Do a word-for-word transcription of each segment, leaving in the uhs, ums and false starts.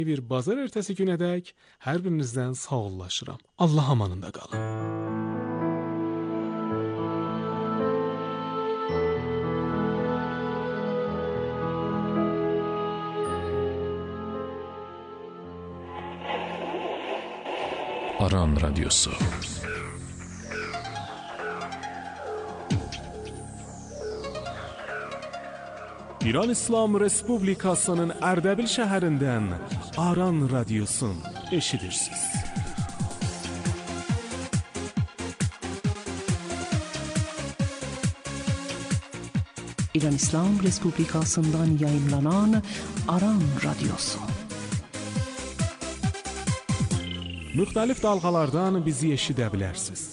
Bir bazar ertəsi günədək hər birinizdən sağollaşıram. Allah amanında qalın. Aran Radyosu. İran İslam Respublikasının Ərdəbil şəhərindən Aran Radyosun eşidirsiniz. İran İslam Respublikasından yayımlanan Aran Radyosu. Müxtəlif dalğalardan bizi eşidə bilərsiniz.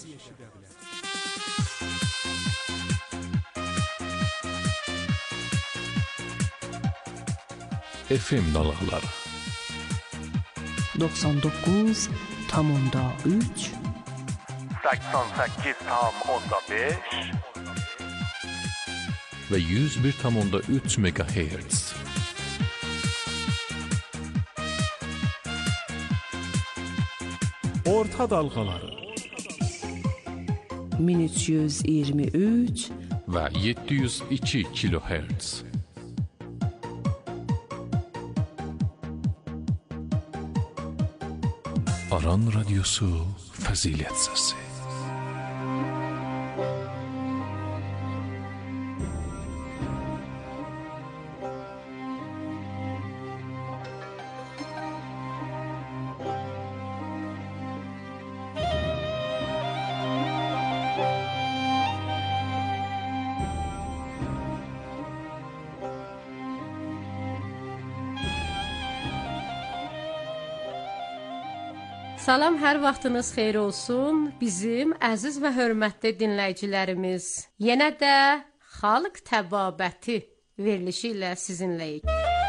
F M dalğaları doksan doqquz tam üç səksən səkkiz tam beş ve yüz bir tam üç megahertz. Orta dalğaları min üç yüz iyirmi üç ve yedi yüz iki kilohertz. Aran Radyosu Fazilet Sesi. Salam, hər vaxtınız xeyir olsun bizim əziz və hörmətli dinləyicilərimiz. Yenə də Xalq Təbabəti verilişi ilə sizinləyik.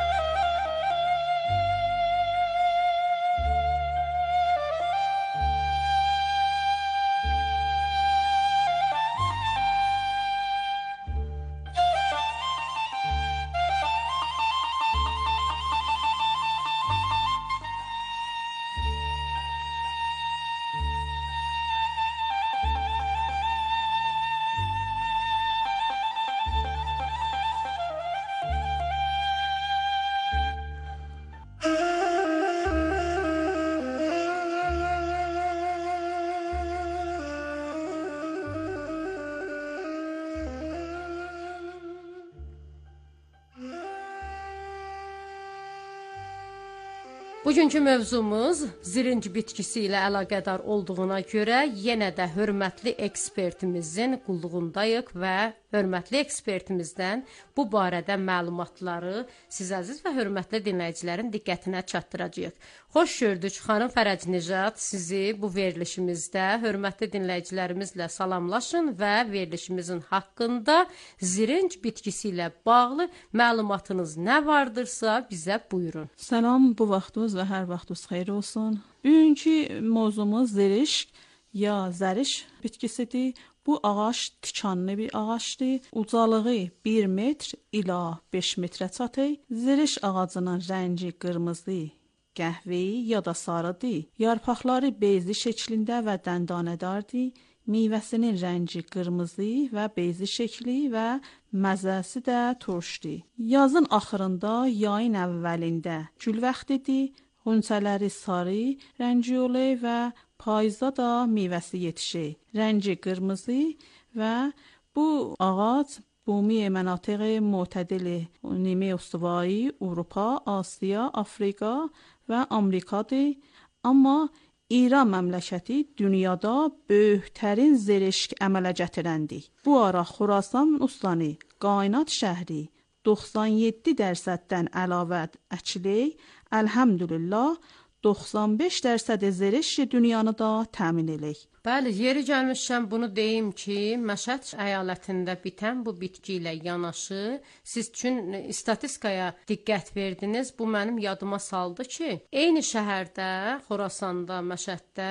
Bugünkü mövzumuz zirinc bitkisi ilə əlaqədar olduğuna görə yenə də hörmətli ekspertimizin qulluğundayıq və hörmətli ekspertimizdən bu barədə məlumatları siz əziz və hörmətli dinləyicilərin diqqətinə çatdıracağıq. Xoş gördük, xanım Fərəcnijad, sizi bu verilişimizdə hörmətli dinləyicilərimizlə salamlaşın və verilişimizin haqqında zirinc bitkisi ilə bağlı məlumatınız nə vardırsa bizə buyurun. Salam, bu vaxtınız və hər vaxtınız xeyir olsun. Bugünkü mövzumuz zirişk ya zəriş bitkisidir. Bu ağac tikanlı bir ağacdır. Ucalığı bir metr ila beş metrə çatır. Ziriş ağacının rəngi qırmızı, qəhvəyi ya da sarıdır. Yarpaqları beyzi şəklində və dəndanədardır. Meyvəsinin rəngi qırmızı və beyzi şəkli və məzəsi də turşdur. Yazın axırında, yayın əvvəlində gül vaxtıdır. Xonçələri sarı rəngi olur və payızda da meyvəsi yetişir. Rəngi qırmızı və bu ağac bumi mənatiq معتدل نیمه استوایی اروپا، آسیا، Afrika və Amerikadır. Amma İran məmləkəti dünyada böyüklərin zirişk əmələ gətirəndir. Bu ara Xorasan ustanı Qaynat şəhəri doxsan yeddi dərsəddən əlavə əkilir. Elhamdülillah doxsan beş dərsəd zirişk dünyanı da təmin edir. Bəli, yeri gəlmişkən bunu deyim ki, Məşəd əyalətində bitən bu bitki ilə yanaşı siz üçün statistikaya diqqət verdiniz. Bu mənim yadıma saldı ki, eyni şəhərdə, Xorasanda, Məşəddə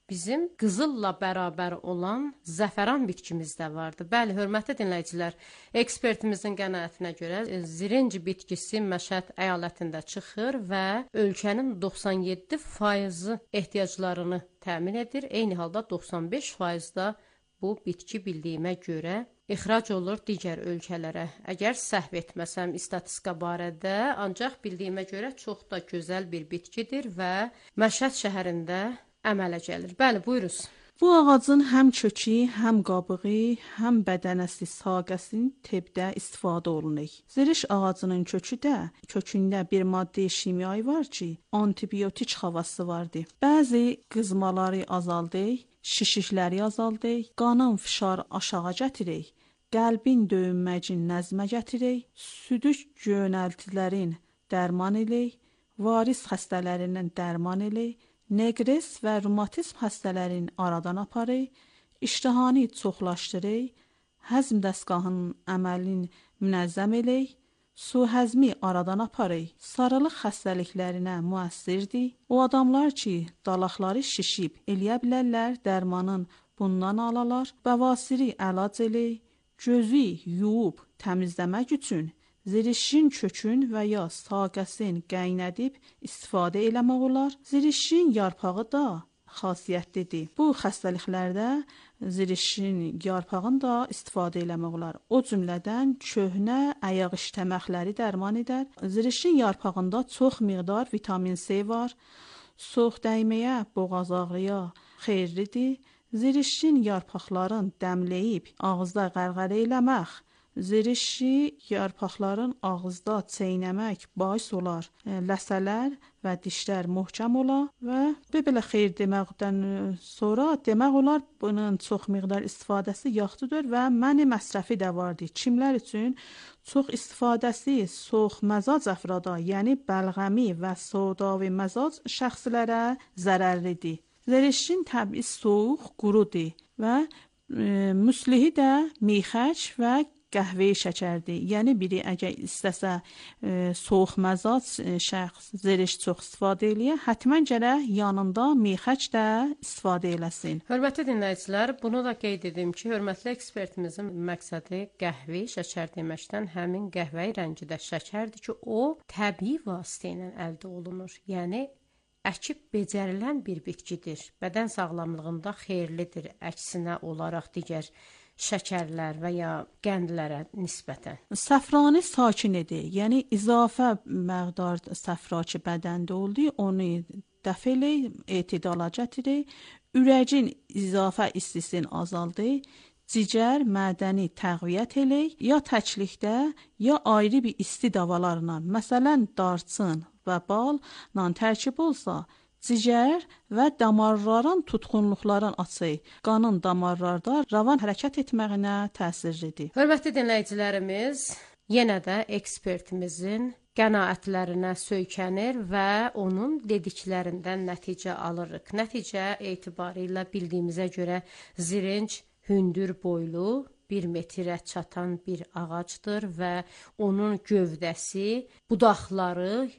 bizim qızılla bərabər olan zəfəran bitkimiz də vardı. Bəli, hörmətli dinləyicilər, ekspertimizin qənaətinə görə zirenci bitkisi Məşhəd əyalətində çıxır və ölkənin doxsan yeddi faizi ehtiyaclarını təmin edir. Eyni halda doxsan beş faiz da bu bitki bildiyimə görə ixrac olur digər ölkələrə. Əgər səhv etməsəm istatistika barədə, ancaq bildiyimə görə çox da gözəl bir bitkidir və Məşhəd şəhərində əmələ gəlir. Bəli, buyuruz. Bu ağacın həm kökü, həm qabığı, həm bədənəsi, saqəsinin tibdə istifadə olunur. Ziriş ağacının kökü də, kökündə bir maddə şimyayı var ki, antibiotik havası vardır. Bəzi qızmaları azaldır, şişikləri azaldır, qanın fişarı aşağı gətirir, qəlbin döyünməcin nəzmə gətirir, südük yönəltilərin dərman edir, varis xəstələrindən dərman edir, neqres və revmatizm xəstələrini aradan aparır, iştihanı çoxlaşdırır, həzm dəstgahının əməlini münəzzəm edir, su həzmi aradan aparır, sarılıq xəstəliklərinə müəssirdir. O adamlar ki, dalaqları şişib eləyə bilərlər, dərmanın bundan alalar, bəvasiri əlac edir, gözü yuyub təmizləmək üçün zirişin kökün və ya saqəsin qəynədib istifadə eləmək olar. Zirişin yarpağı da xasiyyətlidir. Bu xəstəliklərdə zirişin yarpağını da istifadə eləmək olar. O cümlədən köhnə ayaq iştəməkləri dərman edər. Zirişin yarpağında çox miqdar vitamin C var. Soğuk dəyməyə, boğaz ağrıya xeyirlidir. Zirişin yarpaqların dəmləyib ağızda qərqərə eləmək, zirişi yarpaqların ağızda çeynəmək bais olar. Ləsələr və dişlər möhkəm olar və belə xeyir deməkdən sonra demək olar bunun çox miqdar istifadəsi yaxşıdır və məni məsrəfi də vardır. Kimlər üçün çox istifadəsi soğuk məzac əfrada, yəni bəlğəmi və sodavi məzac şəxslərə zərərlidir. Zirişin təbii soğuq, qurudur və e, müslihi də mixəç və qəhvəyi şəkərdir. Yəni biri əgər istəsə e, soğuk məzac e, şəxs ziriş çox istifadə eləyə, həttəmən gərək yanında mixəç də istifadə eləsin. Hörmətli dinləyicilər, bunu da qeyd edim ki, hörmətli ekspertimizin məqsədi qəhvəyi şəkər deməkdən həmin qəhvəyi rəngidə şəkərdir ki, o təbii vasitə ilə əldə olunur. Yəni əkib becərilən bir bitkidir. Bədən sağlamlığında xeyirlidir, əksinə olaraq digər şəkərlər və ya qəndlərə nisbətən. Səfranı sakin edir. Yəni izafə məqdar səfra ki bədəndə oldu, onu dəf eləyir, etidala gətirir. Ürəyin izafə istisini azaldır. Cicər, mədəni təqviyyət eləyir. Ya təklikdə, ya ayrı bir isti davalarla, məsələn darçın və balla tərkib olsa, cicər və damarların tutqunluqların açır. Qanın damarlarda ravan hərəkət etməyinə təsirlidir. Hörmətli dinləyicilərimiz, yenə də ekspertimizin qənaətlərinə söykənir və onun dediklərindən nəticə alırıq. Nəticə etibarilə bildiyimizə görə zirenc hündür boylu, bir metrə çatan bir ağacdır və onun gövdəsi, budaqları,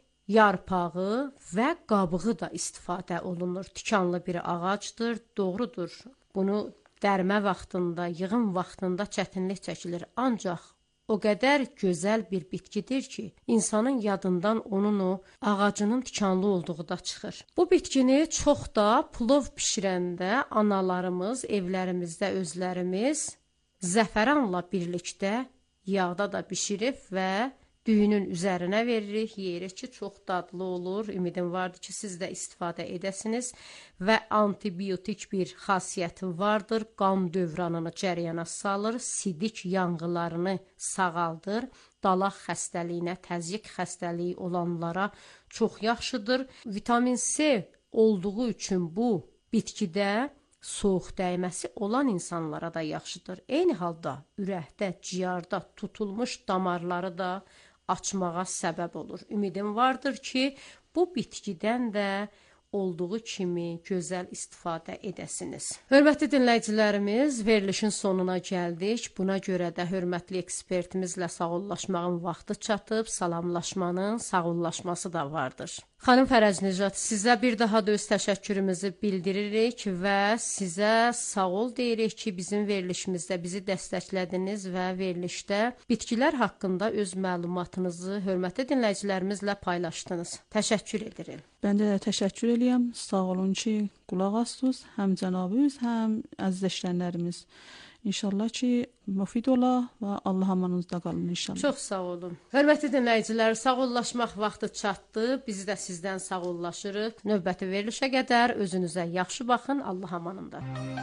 yarpağı və qabığı da istifadə olunur. Tikanlı bir ağacdır, doğrudur. Bunu dərmə vaxtında, yığım vaxtında çətinlik çəkilir. Ancaq o qədər gözəl bir bitkidir ki, insanın yadından onun o ağacının tikanlı olduğu da çıxır. Bu bitkini çox da plov bişirəndə analarımız, evlərimizdə özlərimiz zəfəranla birlikdə yağda da bişirib və düyünün üzərinə veririk, yeyirik ki, çox dadlı olur. Ümidim vardır ki, siz də istifadə edəsiniz və antibiotik bir xasiyyəti vardır. Qan dövranını cərəyana salır, sidik yanğılarını sağaldır. Dalaq xəstəliyinə, təzyiq xəstəliyi olanlara çox yaxşıdır. Vitamin C olduğu üçün bu bitkidə soğuk dəyməsi olan insanlara da yaxşıdır. Eyni halda ürəkdə, ciyarda tutulmuş damarları da açmağa səbəb olur. Ümidim vardır ki, bu bitkidən də olduğu kimi gözəl istifadə edəsiniz. Hörmətli dinləyicilərimiz, verilişin sonuna gəldik. Buna görə də hörmətli ekspertimizlə sağollaşmağın vaxtı çatıb, salamlaşmanın sağollaşması da vardır. Xanım Fərəz Nicat, sizə bir daha da öz təşəkkürümüzü bildiririk və sizə sağ ol deyirik ki, bizim verilişimizdə bizi dəstəklədiniz və verilişdə bitkilər haqqında öz məlumatınızı hörmətli dinləyicilərimizlə paylaşdınız. Təşəkkür edirik. Ben de teşekkür edeyim. Sağ olun ki, qulaq asdınız. Həm cənabınız, həm əziz eşlənlərimiz. İnşallah ki, müfid ola və Allah amanınızda qalın inşallah. Çox sağ olun. Hörmətli dinləyicilər, sağollaşmaq vaxtı çatdı. Biz də sizdən sağollaşırıq. Növbəti verilişə qədər özünüzə yaxşı baxın. Allah amanında.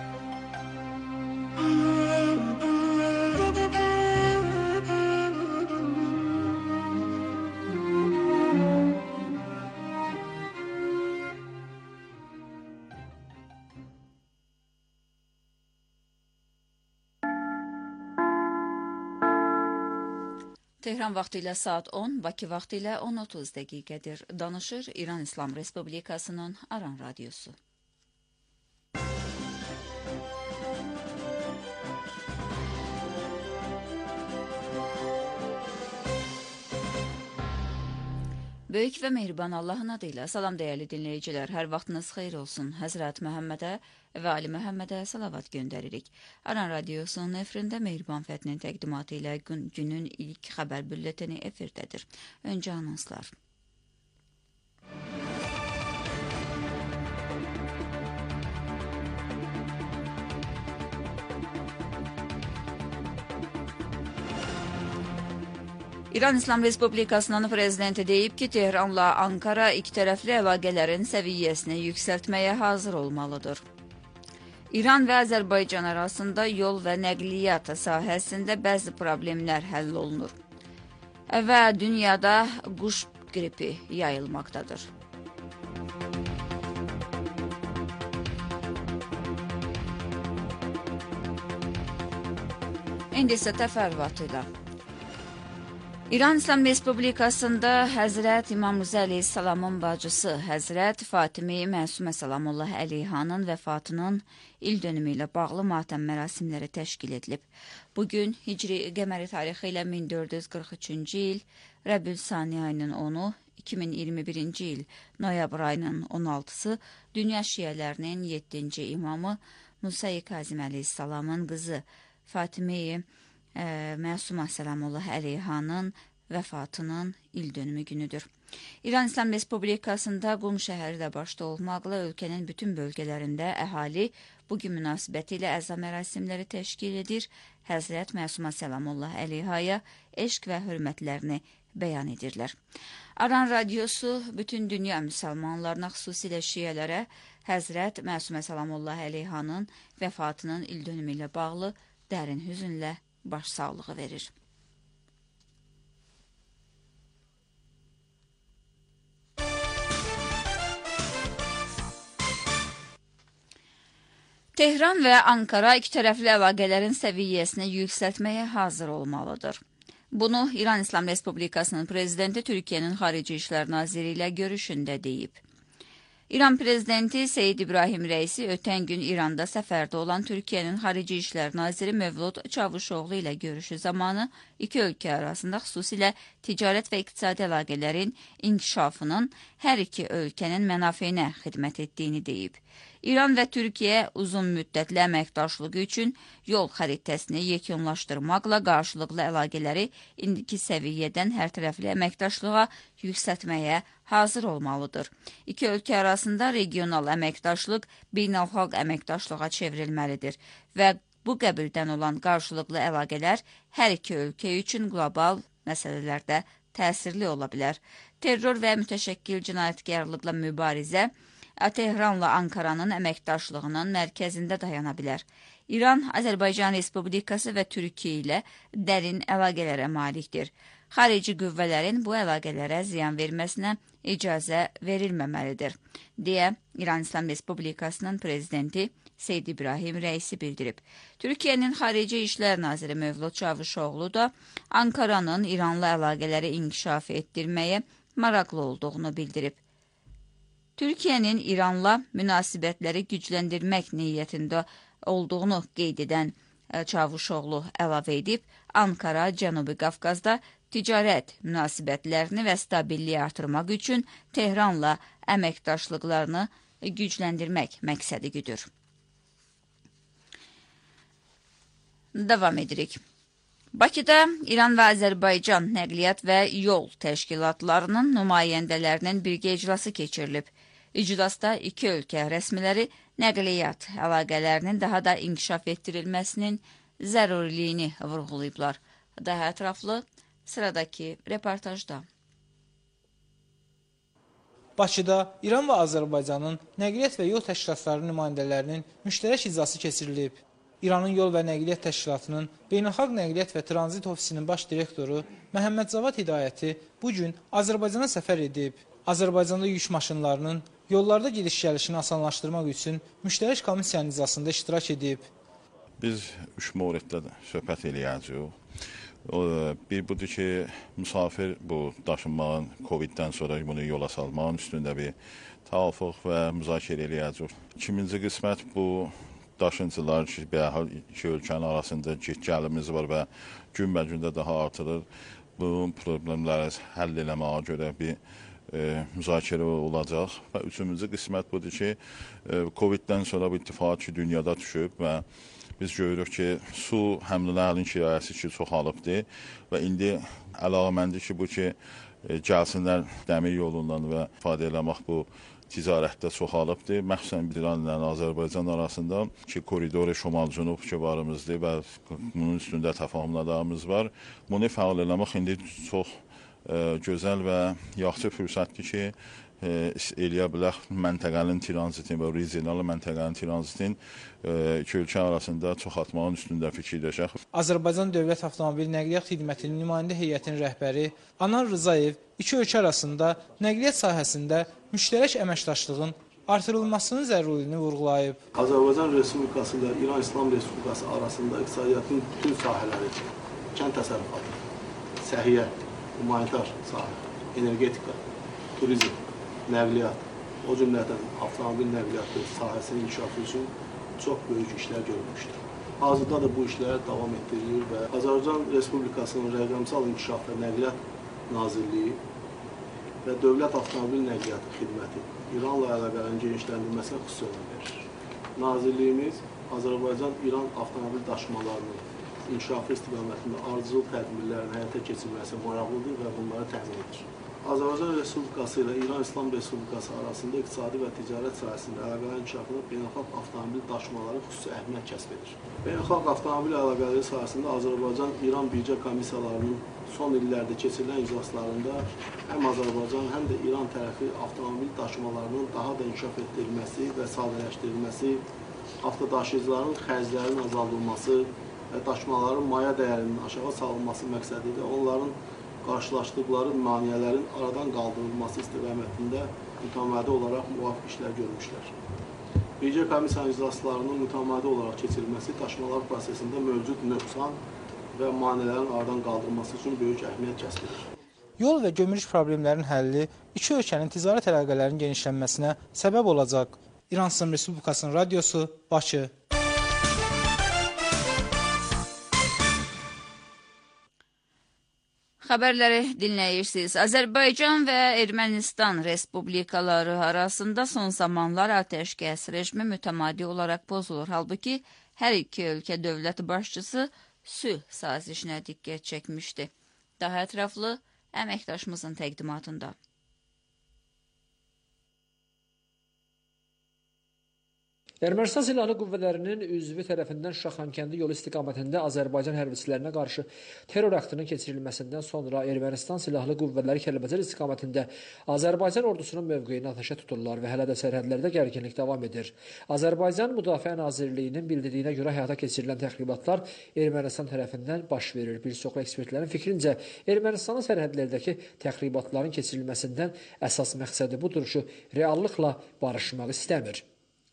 Tehran vaxtı ilə saat on, Bakı vaxtı ilə on otuz dəqiqədir. Danışır İran İslam Respublikasının Aran Radyosu. Böyük və mehriban Allahın adıyla salam dəyərli dinləyicilər, hər vaxtınız xeyir olsun. Həzrət Məhəmmədə və Ali Məhəmmədə salavat göndəririk. Aran Radyosunun efirində Mehriban Fətinin təqdimatı ilə gün, günün ilk xəbər bülletini efirdədir. Öncə anonslar. İran İslam Respublikasının prezidenti deyib ki, Tehranla Ankara ikitərəfli əlaqələrin səviyyəsini yüksəltməyə hazır olmalıdır. İran və Azərbaycan arasında yol və nəqliyyat sahəsində bəzi problemlər həll olunur və dünyada quş qripi yayılmaqdadır. İndi isə təfərrüatıyla. İran İslam Respublikasında Həzrət İmam Rza əleyhissalamın bacısı Həzrət Fatimi Məsumə Salamullah əleyhanın vəfatının il dönümü ilə bağlı matəm mərasimləri təşkil edilib. Bugün Hicri qəməri tarixi ilə min dörd yüz qırx üçüncü il Rəbül Sani ayının onu, iki min iyirmi birinci il noyabr ayının on altısı dünya şiələrinin yeddinci imamı Musa-i Kazim əleyhissalamın qızı Fatimi Məsumə Salamullah əleyhanın vəfatının il dönümü günüdür. İran İslam Respublikasında Qum şəhəri də başda olmaqla ölkənin bütün bölgələrində əhali bugün münasibəti ilə əza mərasimləri təşkil edir, Həzrət Məsumə Salamullah əleyhaya eşq və hörmətlərini bəyan edirlər. Aran Radyosu bütün dünya müsəlmanlarına, xüsusilə şiələrə Həzrət Məsumə Salamullah əleyhanın vəfatının il dönümü ilə bağlı dərin hüzünlə baş sağlığı verir. Tehran və Ankara ikitərəfli əlaqələrin səviyyəsini yüksəltməyə hazır olmalıdır. Bunu İran İslam Respublikasının prezidenti Türkiyənin Xarici İşlər Naziri ilə görüşündə deyib. İran prezidenti Seyid İbrahim Rəisi ötən gün İranda səfərdə olan Türkiyənin Xarici İşlər Naziri Mevlud Çavuşoğlu ilə görüşü zamanı iki ölkə arasında xüsusilə ticarət və iqtisadi əlaqələrin inkişafının hər iki ölkənin mənafeyinə xidmət etdiyini deyib. İran və Türkiyə uzun müddətli əməkdaşlığı üçün yol xəritəsini yekunlaşdırmaqla qarşılıqlı əlaqələri indiki səviyyədən hər tərəfli əməkdaşlığa yüksəltməyə hazır olmalıdır. İki ölkə arasında regional əməkdaşlıq beynəlxalq əməkdaşlığa çevrilməlidir və bu qəbildən olan qarşılıqlı əlaqələr hər iki ölkə üçün qlobal məsələlərdə təsirli ola bilər. Terror və mütəşəkkil cinayətkarlıqla mübarizə Tehranla Ankaranın əməkdaşlığının mərkəzində dayana bilər. İran, Azərbaycan Respublikası və Türkiyə ilə dərin əlaqələrə malikdir. Xarici qüvvələrin bu əlaqələrə ziyan verməsinə icazə verilməməlidir, deyə İran İslam Respublikasının prezidenti Seyid İbrahim Rəisi bildirib. Türkiyənin Xarici İşlər Naziri Mevlud Çavuşoğlu da Ankaranın İranla əlaqələri inkişaf etdirməyə maraqlı olduğunu bildirib. Türkiyənin İranla münasibətləri gücləndirmək niyyətində olduğunu qeyd edən Çavuşoğlu əlavə edib, Ankara Cənubi Qafqazda ticarət münasibətlərini və stabilliyi artırmaq üçün Tehranla əməkdaşlıqlarını gücləndirmək məqsədi güdür. Davam edirik. Bakıda İran və Azərbaycan nəqliyyat və yol təşkilatlarının nümayəndələrinin birgə icrası keçirilib. İclasda iki ölkə rəsmiləri nəqliyyat əlaqələrinin daha da inkişaf etdirilməsinin zəruriliyini vurğulayıblar. Daha ətraflı sıradakı reportajda. Bakıda İran və Azərbaycanın nəqliyyat və yol təşkilatları nümayəndələrinin müştərək icrası keçirilib. İranın Yol və Nəqliyyat Təşkilatının Beynəlxalq Nəqliyyat və Tranzit Ofisinin baş direktoru Məhəmməd Cavad Hidayəti bugün Azərbaycana səfər edib. Azərbaycanda yük maşınlarının yollarda gediş-gəlişini asanlaşdırmaq üçün müştərək komissiyanın iclasında iştirak edib. Biz üç mövriddə söhbət eləyəcəyik. Bir budur ki, müsafir bu daşınmağın Coviddən sonra bunu yola salmağın üstündə bir təvafuq və müzakirə eləyəcəyik. İkinci qismət bu daşıntılar ki, bərhal iki ölkənin arasında gəlimiz var və günbə-gün də daha artırır. Bu problemləri həll eləməyə görə bir e, müzakirə olacaq. Və üçüncü qismət budur ki, e, Coviddən sonra bu ittifaq ki, dünyada düşüb və biz görürük ki, su həmlələrinin kirayəsi ki, çoxalıbdır və indi əlavəməndi ki, bu ki, e, gəlsinlər dəmir yolundan və ifadə eləmək bu ticarətdə çoxalıbdır. Məxsusən İran ilə Azərbaycan arasında ki, koridoru şomal-cənub ki varımızdır və bunun üstündə təfahümlərimiz var. Bunu fəal eləmək indi çox e, gözəl və yaxşı fürsətdir ki, e, eləyə bilər məntəqənin tranzitin və regional məntəqənin tranzitin e, iki ölkə arasında çoxaltmağın üstündə fikirləşək. Azərbaycan Dövlət Avtomobil Nəqliyyat Xidmətinin nümayəndə heyətinin rəhbəri Anar Rızayev iki ölkə arasında nəqliyyat sahəsində müştərək əməkdaşlığın artırılmasının zərurliyini vurğulayıb. Azərbaycan Respublikası ilə İran İslam Respublikası arasında iqtisadiyyatın bütün sahələri, kənd təsərrüfatı, səhiyyə, humanitar sahə, energetika, turizm, nəqliyyat, o cümlədən avtomobil nəqliyyatı sahəsinin inkişafı üçün çox böyük işlər görülmüşdür. Hazırda da bu işlər davam etdirilir və Azərbaycan Respublikasının Rəqəmsal İnkişaf və Nəqliyyat Nazirliyi və Dövlət Avtomobil Nəqliyyatı Xidməti İranla əlaqələrin genişləndirilməsinə xüsusi önəm verir. Nazirliyimiz Azərbaycan-İran avtomobil daşımalarının inkişafı istiqamətində ardıcıl tədbirlərin həyata keçirilməsi maraqlıdır və bunları təmin edir. Azərbaycan Respublikası ilə İran İslam Respublikası arasında iqtisadi və ticarət sahəsində əlaqələrin inkişafında beynəlxalq avtomobil daşımaları xüsusi əhəmiyyət kəsb edir. Beynəlxalq avtomobil əlaqələri sahəsində Azərbaycan-İran birgə komissiyalarının son illərdə keçirilən iclaslarında həm Azərbaycan, həm də İran tərəfi avtomobil daşımalarının daha da inkişaf etdirilməsi və sadələşdirilməsi, avtodaşıyıcıların xərclərinin azaldılması və daşımaların maya dəyərinin aşağı salınması məqsədilə onların qarşılaşdıqları maneələrin aradan qaldırılması istiqamətində mütəmadi olaraq müvafiq işlər görmüşlər. Birgə komissiyanın iclaslarının mütəmadi olaraq keçirilməsi daşımalar prosesində mövcud nöqsan və manələrin aradan qaldırılması üçün böyük əhəmiyyət kəsb edir. Yol və gömrük problemlərinin həlli iki ölkənin ticarət əlaqələrinin genişlənməsinə səbəb olacaq. İran İslam Respublikasının radiosu, Bakı. Xəbərləri dinləyirsiniz. Azərbaycan və Ermənistan respublikaları arasında son zamanlar atəşkəs rejimi mütəmadi olaraq pozulur. Halbuki hər iki ölkə dövlət başçısı sülh sazişinə diqqət çəkmişdi. Daha ətraflı əməkdaşımızın təqdimatında. Ermənistan Silahlı Qüvvələrinin üzvü tərəfindən Şaxankəndi yolu istiqamətində Azərbaycan hərbiçilərinə qarşı terror aktının keçirilməsindən sonra Ermənistan Silahlı Qüvvələri Kəlbəcər istiqamətində Azərbaycan ordusunun mövqeyini atəşə tuturlar və hələ də sərhədlərdə gərginlik davam edir. Azərbaycan Müdafiə Nazirliyinin bildirdiyinə görə həyata keçirilən təxribatlar Ermənistan tərəfindən baş verir. Bir çox ekspertlərin fikrincə, Ermənistanın sərhədlərdəki təxribatların keçirilməsindən əsas məqsədi budur ki, reallıqla barışmaq istəmir.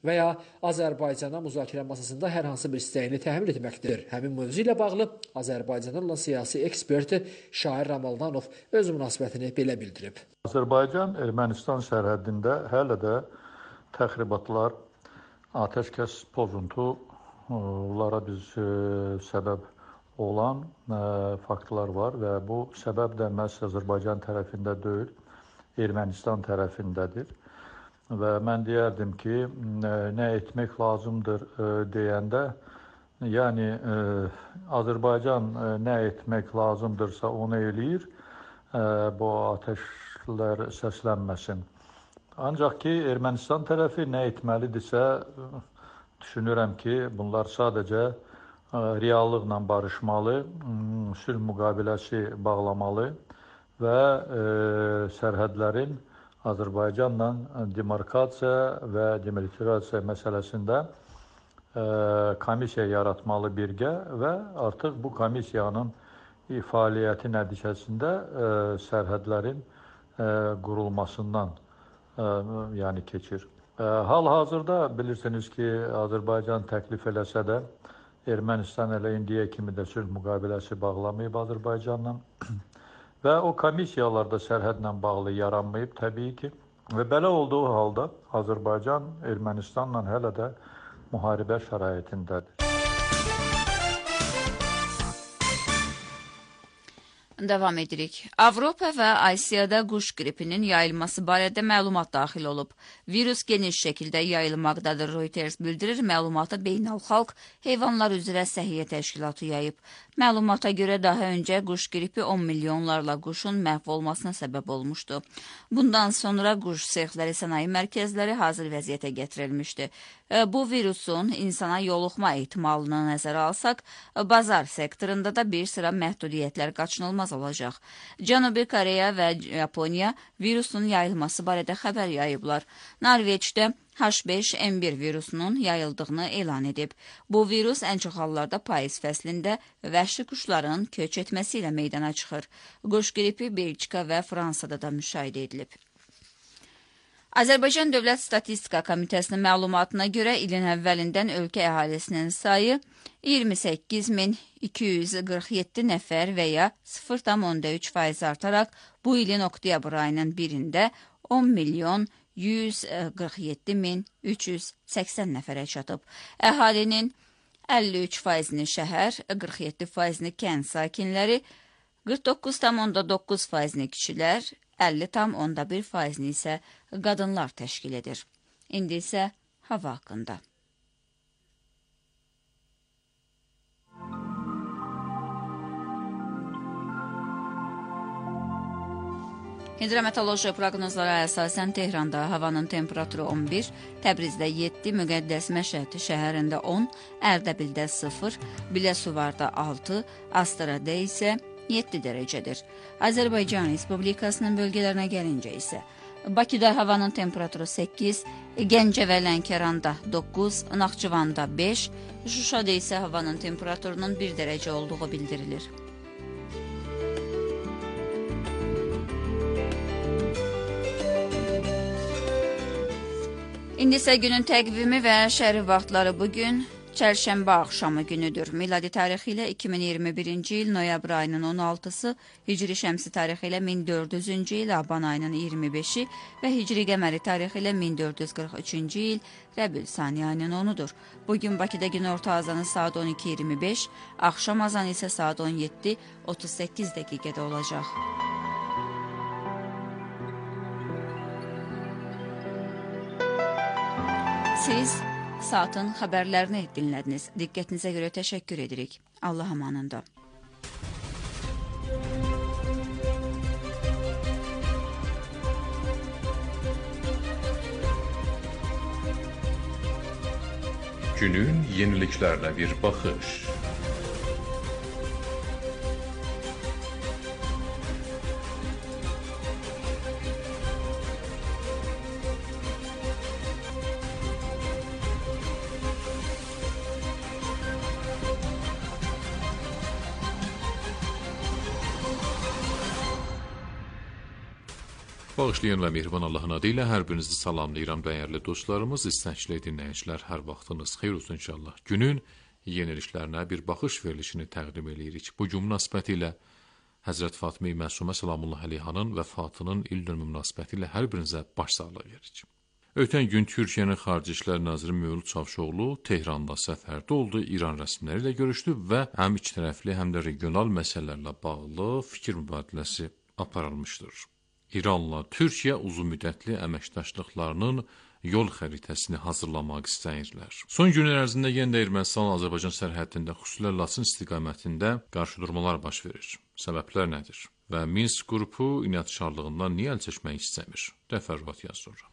və ya Azərbaycana müzakirə masasında hər hansı bir istəyini təhvil etməkdir. Həmin mövzu ilə bağlı Azərbaycandan olan siyasi ekspert Şair Ramaldanov öz münasibətini belə bildirib. Azərbaycan-Ermənistan sərhədində hələ də təxribatlar, atəşkəs pozuntulara biz e, səbəb olan e, faktlar var və bu səbəb də məhz Azərbaycan tərəfində deyil, Ermənistan tərəfindədir. Və mən deyərdim ki, nə etmək lazımdır deyəndə, yəni Azərbaycan nə etmək lazımdırsa onu eləyir, bu atəşlər səslənməsin. Ancaq ki, Ermənistan tərəfi nə etməlidirsə, düşünürəm ki, bunlar sadəcə reallıqla barışmalı, sülh müqaviləsi bağlamalı və sərhədlərin Azərbaycanla demarkasiya və demilitarizasiya məsələsində komissiya yaratmalı birgə və artıq bu komissiyanın fəaliyyəti nəticəsində sərhədlərin qurulmasından yəni keçir. Hal-hazırda bilirsiniz ki, Azərbaycan təklif eləsə də Ermənistan elə indiyə kimi də sülh müqaviləsi bağlamayıb Azərbaycanla. Və o komissiyalar da sərhədlə bağlı yaranmayıb təbii ki. Və belə olduğu halda Azərbaycan Ermənistanla hələ də müharibə şəraitindədir. Davam edirik. Avropa və Asiyada quş qripinin yayılması barədə məlumat daxil olub. Virus geniş şəkildə yayılmaqdadır, Reuters bildirir. Məlumatı Beynəlxalq Heyvanlar üzrə Səhiyyə Təşkilatı yayıb. Məlumata görə daha öncə quş qripi on milyonlarla quşun məhv olmasına səbəb olmuşdu. Bundan sonra quş sexləri sənaye mərkəzləri hazır vəziyyətə gətirilmişdi. Bu virusun insana yoluxma ehtimalını nəzərə alsaq, bazar sektorunda da bir sıra məhdudiyyətlər qaçınılmaz olacaq. Cənubi Koreya və Yaponiya virusun yayılması barədə xəbər yayıblar. Norveçdə H beş N bir virusunun yayıldığını elan edib. Bu virus ən çox hallarda payız fəslində vəhşi quşların köç etməsi ilə meydana çıxır. Quş qripi Belçika və Fransada da müşahidə edilib. Azərbaycan Dövlət Statistika Komitəsinin məlumatına görə ilin əvvəlindən ölkə əhalisinin sayı iyirmi səkkiz min iki yüz qırx yeddi nəfər və ya sıfır tam onda üç faiz artaraq bu ilin oktyabr ayının birində on milyon yüz qırx yeddi min üç yüz səksən nəfərə çatıb. Əhalinin əlli üç faizini şəhər, qırx yeddi faizini kənd sakinləri, qırx doqquz tam onda doqquz faizini kişilər, əlli tam onda bir faizini isə qadınlar təşkil edir. İndi isə hava haqqında. Hidrometeoroloji proqnozlara əsasən Tehranda havanın temperaturu on bir, Təbrizdə yeddi, Müqəddəs Məşəd şəhərində on, Ərdəbildə sıfır, Biləsuvarda altı, Astarada isə yeddi dərəcədir. Azərbaycan Respublikasının bölgələrinə gəlincə isə Bakıda havanın temperaturu səkkiz, Gəncə və Lənkəranda doqquz, Naxçıvanda beş, Şuşada isə havanın temperaturunun bir dərəcə olduğu bildirilir. İndi isə günün təqvimi və şəhəri vaxtları bugün Çərşənbə axşamı günüdür. Miladi tarixi ilə iki min iyirmi birinci il noyabr ayının on altısı, Hicri şəmsi tarixi ilə min dörd yüzüncü il Aban ayının iyirmi beşi və Hicri qəməri tarixi ilə min dörd yüz qırx üçüncü il Rəbül Sani ayının onudur. Bugün Bakıda günorta azanı saat on iki iyirmi beş, axşam azanı isə saat on yeddi otuz səkkiz dəqiqədə olacaq. Siz saatın xəbərlərini dinlədiniz. Diqqətinizə görə təşəkkür edirik. Allah amanında. Günün yeniliklərlə bir baxış. Bağışlayan və mehriban Allahın adı ilə hər birinizi salamlayıram dəyərli dostlarımız, istəkli dinləyicilər, hər vaxtınız xeyir olsun inşallah. Günün yeniliklərinə bir baxış verilişini təqdim edirik. Bu gün münasibəti ilə Həzrət Fatıma-i Məsumə Salamullah əleyhanın vəfatının ildönümü münasibəti ilə hər birinizə başsağlığı veririk. Ötən gün Türkiyənin Xarici İşlər Naziri Mövlud Çavuşoğlu Tehranda səfərdə oldu, İran rəsmiləri ilə görüşdü və həm ikitərəfli, həm də regional məsələlərlə bağlı fikir mübadiləsi aparılmışdır. İranla Türkiyə uzunmüddətli əməkdaşlıqlarının yol xəritəsini hazırlamaq istəyirlər. Son günlər ərzində yenə də Ermənistan-Azərbaycan sərhədində, xüsusilə Laçın istiqamətində qarşıdurmalar baş verir. Səbəblər nədir? Və Minsk qrupu inadkarlığından niyə əl çəkmək istəmir? Təfərrüat yaz sonra.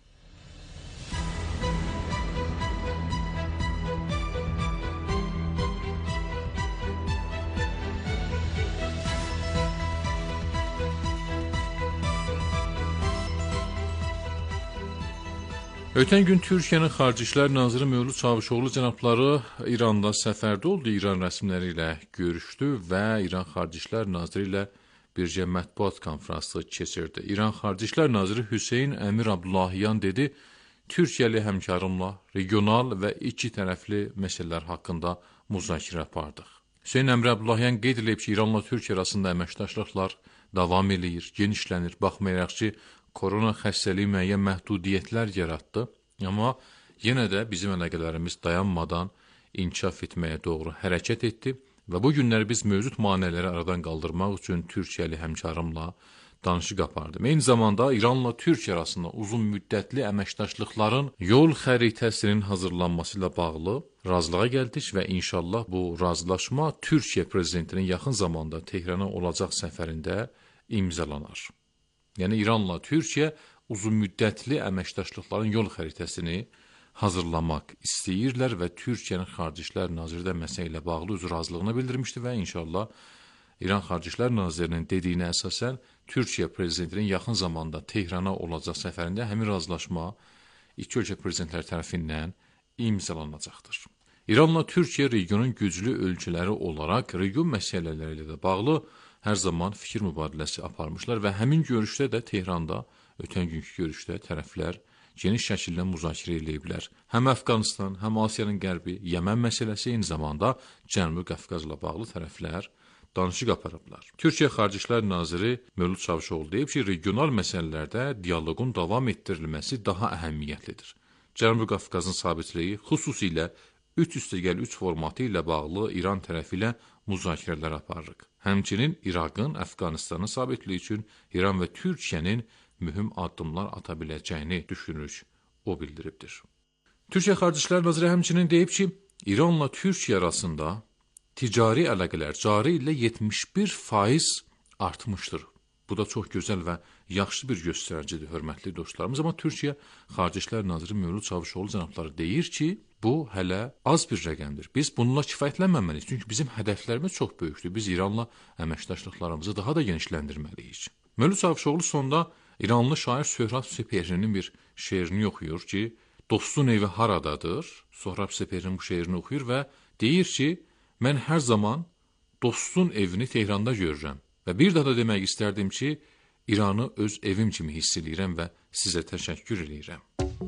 Ötən gün Türkiyənin Xarici İşlər Naziri Mövlud Çavuşoğlu cənabları İranda səfərdə oldu, İran rəsmiləri ilə görüşdü və İran Xarici İşlər Naziri ilə bircə mətbuat konfransı keçirdi. İran Xarici İşlər Naziri Hüseyn Əmir Abdullahiyan dedi, Türkiyəli həmkarımla regional və iki tərəfli məsələlər haqqında müzakirə apardıq. Hüseyn Əmir Abdullahiyan qeyd edib ki, İranla Türkiyə arasında əməkdaşlıqlar davam edir, genişlənir, baxmayaraq ki, korona xəstəliyi müəyyən məhdudiyyətlər yaratdı, amma yenə də bizim əlaqələrimiz dayanmadan inkişaf etməyə doğru hərəkət etdi və bu günlər biz mövcud maneələri aradan qaldırmaq üçün Türkiyəli həmkarımla danışıq apardım. Eyni zamanda İranla Türkiyə arasında uzun müddətli əməkdaşlıqların yol xəritəsinin hazırlanması ilə bağlı razılığa gəldik və inşallah bu razılaşma Türkiyə prezidentinin yaxın zamanda Tehrana olacaq səfərində imzalanar. Yəni İranla Türkiyə uzun müddətli əməkdaşlıqların yol xəritəsini hazırlamaq istəyirlər və Türkiyənin Xarici İşlər Naziri də məsələ ilə bağlı öz razılığını bildirmişdi və inşallah İran Xarici İşlər Nazirinin dediyinə əsasən Türkiyə prezidentinin yaxın zamanda Tehrana olacaq səfərində həmin razılaşma iki ölkə prezidentləri tərəfindən imzalanacaqdır. İranla Türkiyə regionun güclü ölkələri olaraq region məsələləri ilə də bağlı hər zaman fikir mübadiləsi aparmışlar və həmin görüşdə də Tehranda, ötən günkü görüşdə tərəflər geniş şəkildə müzakirə ediblər. Həm Əfqanistan, həm Asiyanın qərbi, Yəmən məsələsi, eyni zamanda Cənubi Qafqazla bağlı tərəflər danışıq aparıblar. Türkiyə Xarici İşlər Naziri Mövlud Çavuşoğlu deyib ki, regional məsələlərdə dialoqun davam etdirilməsi daha əhəmiyyətlidir. Cənubi Qafqazın sabitliyi, xüsusilə üç üstəgəl üç formatı ilə bağlı İran tərəfi ilə müzakirələr aparırıq. Həmçinin İraqın, Əfqanistanın sabitliyi üçün İran və Türkiyənin mühüm addımlar ata biləcəyini düşünürük, o bildiribdir. Türkiyə Xarici İşlər Naziri həmçinin deyib ki, İranla Türkiyə arasında ticari əlaqələr cari illə yetmiş bir faiz artmışdır. Bu da çox gözəl və yaxşı bir göstəricidir, hörmətli dostlarımız. Amma Türkiyə Xarici İşlər Naziri Mövlud Çavuşoğlu cənabları deyir ki, bu hələ az bir rəqəmdir. Biz bununla kifayətlənməməliyik, çünki bizim hədəflərimiz çox böyükdür. Biz İranla əməkdaşlıqlarımızı daha da genişləndirməliyik. Mövlud Çavuşoğlu sonda İranlı şair Söhrab Sepehri'nin bir şeirini oxuyur ki, dostun evi haradadır? Söhrab Sepehri'nin bu şeirini oxuyur və deyir ki, mən hər zaman dostun evini Tehranda görürəm və bir daha da demək istərdim ki, İranı öz evim kimi hiss edirəm və sizə təşəkkür edirəm.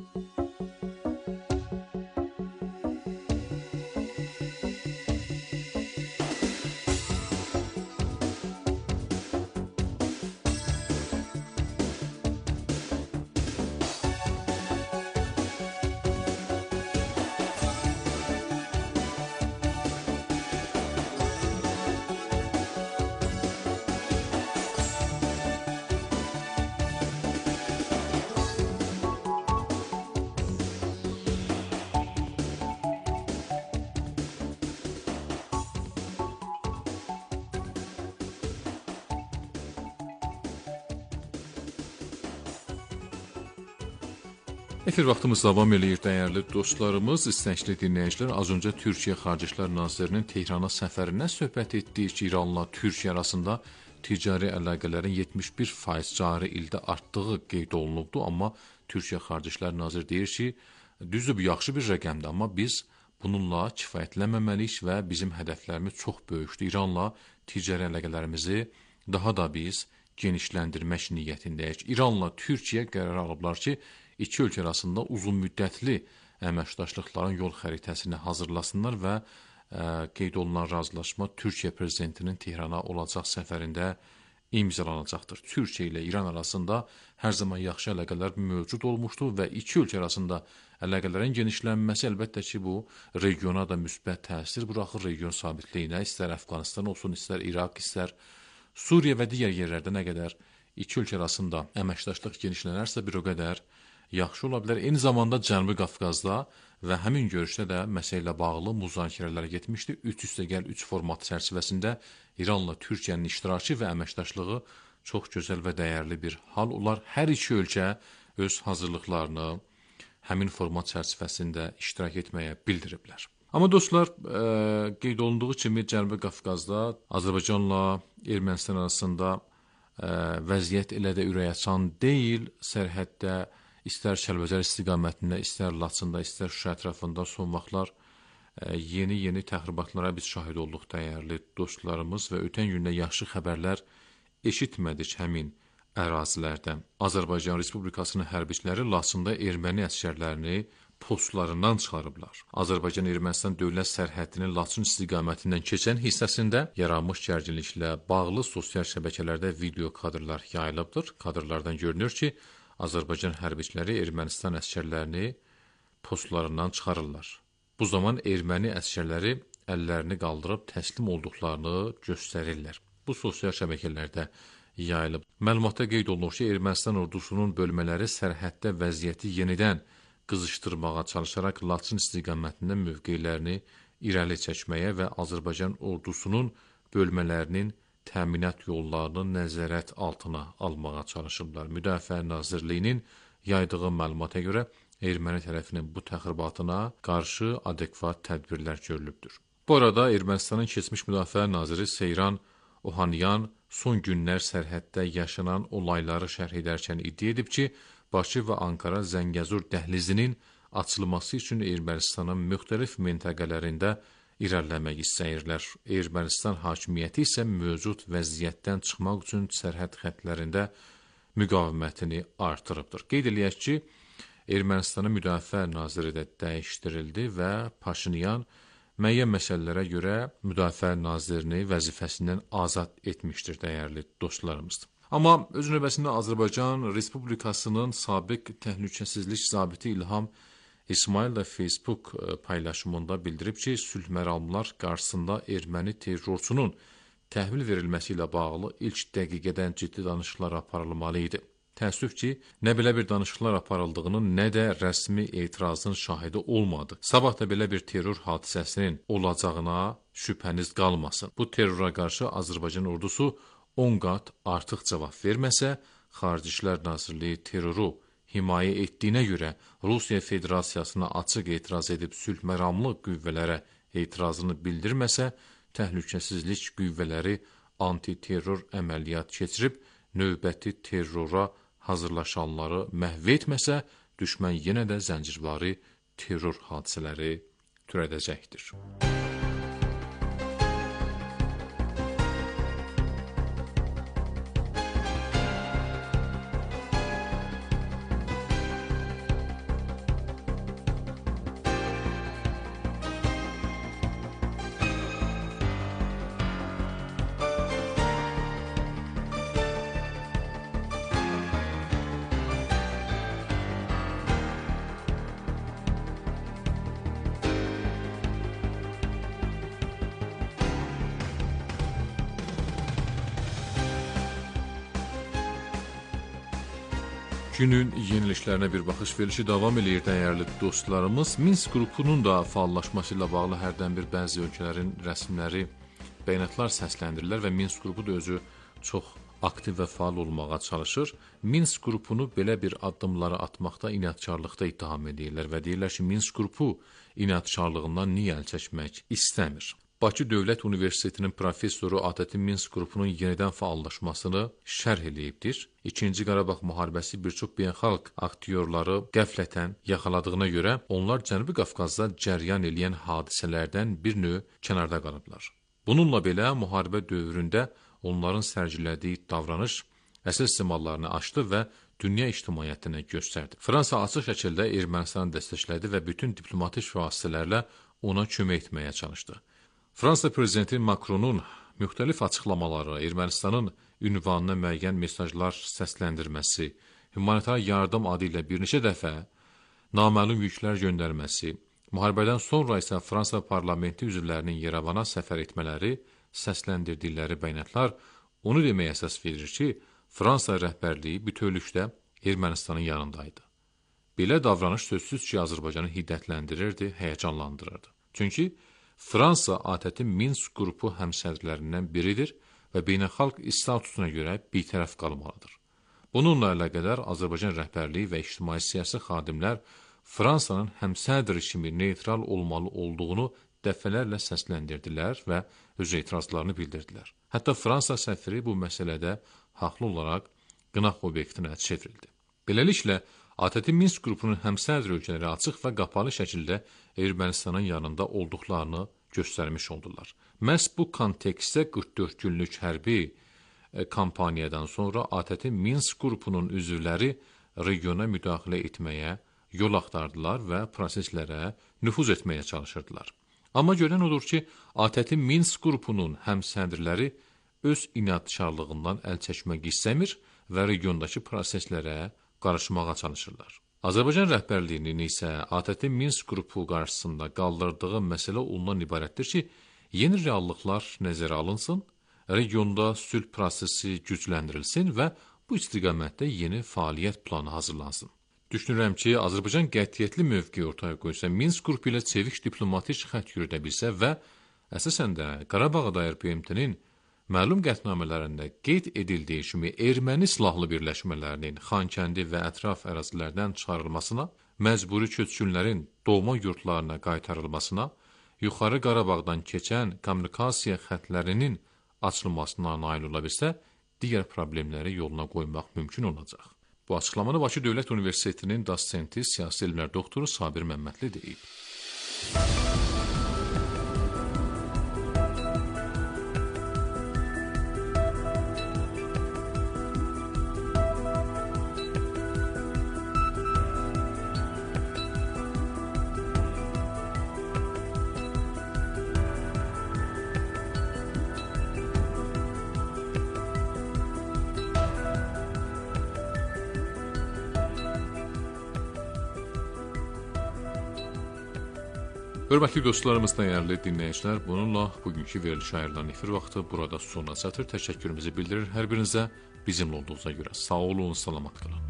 Efir vaxtımız davam eləyir, dəyərli dostlarımız, istəkli dinləyicilər. Az öncə Türkiyə Xarici İşlər Nazirinin Tehrana səfərindən söhbət etdik ki, İranla Türkiyə arasında ticari əlaqələrin yetmiş bir faiz cari ildə artdığı qeyd olunubdu, amma Türkiyə Xarici İşlər Naziri deyir ki, düzdür, bu yaxşı bir rəqəmdir, amma biz bununla kifayətlənməməliyik və bizim hədəflərimiz çox böyükdür. İranla ticari əlaqələrimizi daha da biz genişləndirmək niyyətindəyik. İranla Türkiyə qərar alıblar ki, iki ölkə arasında uzun müddətli əməkdaşlıqların yol xəritəsini hazırlasınlar və ə, qeyd olunan razılaşma Türkiyə prezidentinin Tehrana olacaq səfərində imzalanacaqdır. Türkiyə ilə İran arasında hər zaman yaxşı əlaqələr mövcud olmuşdur və iki ölkə arasında əlaqələrin genişlənməsi əlbəttə ki, bu regiona da müsbət təsir buraxır. Region sabitliyinə, istər Əfqanistan olsun, istər İraq, istər Suriya və digər yerlərdə nə qədər iki ölkə arasında əməkdaşlıq genişlənərsə bir o qədər yaxşı ola bilər. Eyni zamanda Cənubi Qafqazda və həmin görüşdə də məsələ ilə bağlı müzakirələr getmişdi. Üç üstə gəl üç format çərçivəsində İranla Türkiyənin iştirakı və əməkdaşlığı çox gözəl və dəyərli bir hal olar. Hər iki ölkə öz hazırlıqlarını həmin format çərçivəsində iştirak etməyə bildiriblər. Amma dostlar, ə, qeyd olunduğu kimi Cənubi Qafqazda Azərbaycanla Ermənistan arasında ə, vəziyyət elə də ürəkaçan deyil. Sərhəddə istər Kəlbəcər istiqamətində, istər Laçında, istər Şuşa ətrafında son vaxtlar yeni-yeni təxribatlara biz şahid olduq dəyərli dostlarımız və ötən gündə yaxşı xəbərlər eşitmədik həmin ərazilərdən. Azərbaycan Respublikasının hərbiçiləri Laçında erməni əsgərlərini postlarından çıxarıblar. Azərbaycan-Ermənistan dövlət sərhədinin Laçın istiqamətindən keçən hissəsində yaranmış gərginliklə bağlı sosial şəbəkələrdə video kadrlar yayılıbdır. Kadrlardan görünür ki, Azərbaycan hərbiçiləri Ermənistan əsgərlərini postlarından çıxarırlar. Bu zaman erməni əsgərləri əllərini qaldırıb təslim olduqlarını göstərirlər. Bu sosial şəbəkələrdə yayılıb. Məlumatda qeyd olunur ki, Ermənistan ordusunun bölmələri sərhəddə vəziyyəti yenidən qızışdırmağa çalışaraq Laçın istiqamətində mövqelərini irəli çəkməyə və Azərbaycan ordusunun bölmələrinin təminat yollarını nəzarət altına almağa çalışırlar. Müdafiə Nazirliyinin yaydığı məlumata görə erməni tərəfinin bu təxribatına qarşı adekvat tədbirlər görülübdür. Bu arada Ermənistanın keçmiş müdafiə naziri Seyran Ohanyan son günlər sərhəddə yaşanan olayları şərh edərkən iddia edib ki, Bakı və Ankara Zəngəzur dəhlizinin açılması üçün Ermənistanın müxtəlif məntəqələrində irəliləmək istəyirlər. Ermənistan hakimiyyəti isə mövcud vəziyyətdən çıxmaq üçün sərhəd xəttlərində müqavimətini artırıbdır. Qeyd eləyək ki, Ermənistanın müdafiə naziri də dəyişdirildi və Paşinyan müəyyən məsələlərə görə müdafiə nazirini vəzifəsindən azad etmişdir dəyərli dostlarımız. Amma öz növbəsində Azərbaycan Respublikasının sabiq təhlükəsizlik zabiti İlham İsmail də Facebook paylaşımında bildirib ki, sülh məramlar qarşısında erməni terrorçunun təhvil verilməsi ilə bağlı ilk dəqiqədən ciddi danışıqlar aparılmalı idi. Təəssüf ki, nə belə bir danışıqlar aparıldığının, nə də rəsmi etirazın şahidi olmadı. Sabah da belə bir terror hadisəsinin olacağına şübhəniz qalmasın. Bu terrora qarşı Azərbaycan ordusu on qat artıq cavab verməsə, Xarici İşlər Nazirliyi terroru himayə etdiyinə görə Rusiya Federasiyasına açıq etiraz edib sülh məramlı qüvvələrə etirazını bildirməsə, təhlükəsizlik qüvvələri antiterror əməliyyat keçirib növbəti terrora hazırlaşanları məhv etməsə, düşmən yenə də zəncirvari terror hadisələri törədəcəkdir. Günün yeniliklərinə bir baxış verilişi davam edir dəyərli dostlarımız. Minsk qrupunun da faallaşması ilə bağlı hərdən bir bəzi ölkələrin rəsmiləri bəyanatlar səsləndirirlər və Minsk qrupu da özü çox aktiv və faal olmağa çalışır. Minsk qrupunu belə bir addımları atmaqda inadkarlıqda ittiham edirlər və deyirlər ki, Minsk qrupu inadkarlığından niyə əl çəkmək istəmir. Bakı Dövlət Universitetinin professoru Atətin Minsk qrupunun yenidən faallaşmasını şərh eləyibdir. İkinci Qarabağ müharibəsi bir çox beynəlxalq aktyorları qəflətən yaxaladığına görə onlar Cənubi Qafqazda cəryan eləyən hadisələrdən bir növ kənarda qalıblar. Bununla belə müharibə dövründə onların sərgilədiyi davranış əsas simallarını açdı və dünya ictimaiyyətinə göstərdi. Fransa açıq şəkildə Ermənistanı dəstəklədi və bütün diplomatik vasitələrlə ona kömək etməyə çalışdı. Fransa prezidenti Macronun müxtəlif açıqlamaları, Ermənistanın ünvanına müəyyən mesajlar səsləndirməsi, humanitar yardım adı ilə bir neçə dəfə naməlum yüklər göndərməsi, müharibədən sonra isə Fransa parlamenti üzvlərinin Yerevana səfər etmələri, səsləndirdikləri bəyanatlar onu deməyə əsas verir ki, Fransa rəhbərliyi bütövlükdə Ermənistanın yanındaydı. Belə davranış sözsüz ki, Azərbaycanı hiddətləndirirdi, həyəcanlandırırdı. Çünki Fransa A T T Minsk qrupu həmsədrlərindən biridir və beynəlxalq statusuna görə bitərəf qalmalıdır. Bununla əlaqədar Azərbaycan rəhbərliyi və ictimai siyasi xadimlər Fransanın həmsədr kimi neytral olmalı olduğunu dəfələrlə səsləndirdilər və öz etirazlarını bildirdilər. Hətta Fransa səfiri bu məsələdə haqlı olaraq qınaq obyektinə çevrildi. Beləliklə, A T T Minsk qrupunun həmsədr ölkələri açıq və qapalı şəkildə Ermənistanın yanında olduqlarını göstərmiş oldular. Məhz bu kontekstdə qırx dörd günlük hərbi kampaniyadan sonra A T T Minsk qrupunun üzvləri regiona müdaxilə etməyə yol axtardılar və proseslərə nüfuz etməyə çalışırdılar. Amma görən odur ki, A T T Minsk qrupunun həmsədrləri öz inadkarlığından əl çəkmək istəmir və regiondakı proseslərə qarışmağa çalışırlar. Azərbaycan rəhbərliyinin isə A T T Minsk qrupu qarşısında qaldırdığı məsələ ondan ibarətdir ki, yeni reallıqlar nəzərə alınsın, regionda sülh prosesi gücləndirilsin və bu istiqamətdə yeni fəaliyyət planı hazırlansın. Düşünürəm ki, Azərbaycan qətiyyətli mövqe ortaya qoysa, Minsk qrupu ilə çevik diplomatik xətt yürüdə bilsə və əsasən də Qarabağa dair B M T-nin məlum qətnamələrində qeyd edildiyi kimi erməni silahlı birləşmələrinin Xankəndi və ətraf ərazilərdən çıxarılmasına, məcburi köçkünlərin doğma yurtlarına qaytarılmasına, yuxarı Qarabağdan keçən kommunikasiya xətlərinin açılmasına nail ola bilsə, digər problemləri yoluna qoymaq mümkün olacaq. Bu açıqlamanı Bakı Dövlət Universitetinin dosenti, siyasi elmlər doktoru Sabir Məmmədli deyib. Hörmətli dostlarımız, dəyərli dinləyicilər, bununla bugünkü veriliş ayrılan efir vaxtı burada sona çatır. Təşəkkürümüzü bildirir hər birinizə, bizimlə olduğunuza görə. Sağ olun, salamat qalın.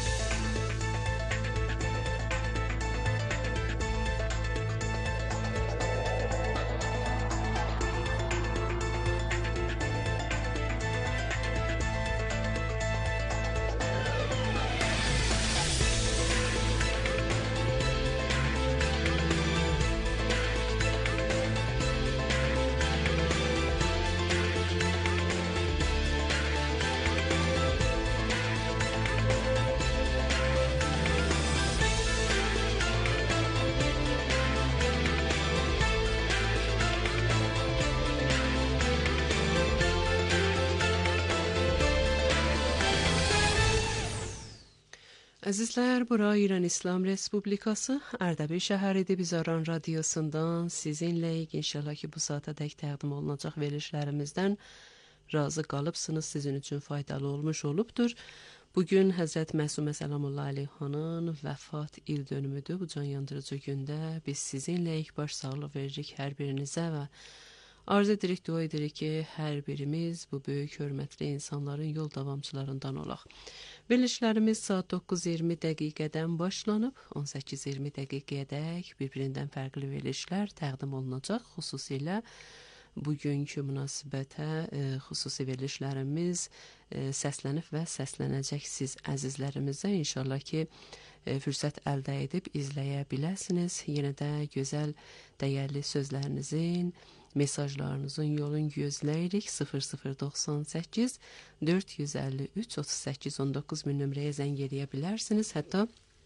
Əzizlər, bura İran İslam Respublikası Ərdəbil şəhəridir. Biz Aran radiosundan sizinləyik. İnşallah ki, bu saata dək təqdim olunacaq verilişlərimizdən razı qalıbsınız, sizin üçün faydalı olmuş olubdur. Bugün Həzrət Məsumə Səlamullah Aleyhanın vəfat il dönümüdür. Bu can yandırıcı gündə biz sizinləyik, baş sağlıq veririk hər birinizə və arzu edirik, dua edirik ki, hər birimiz bu böyük hörmətli insanların yol davamçılarından olaq. Verilişlərimiz saat doqquz iyirmi dəqiqədən başlanıb, on səkkiz iyirmi dəqiqəyədək bir-birindən fərqli verilişlər təqdim olunacaq. Xüsusilə bugünkü münasibətə e, xüsusi verilişlərimiz e, səslənib və səslənəcək siz əzizlərimizə. İnşallah ki, e, fürsət əldə edib izləyə biləsiniz. Yenə də gözəl, dəyərli sözlərinizin, mesajlarınızın yolun gözləyirik. sıfır sıfır doxsan səkkiz dörd yüz əlli üç otuz səkkiz on doqquz min nömrəyə zəng eləyə bilərsiniz. Hətta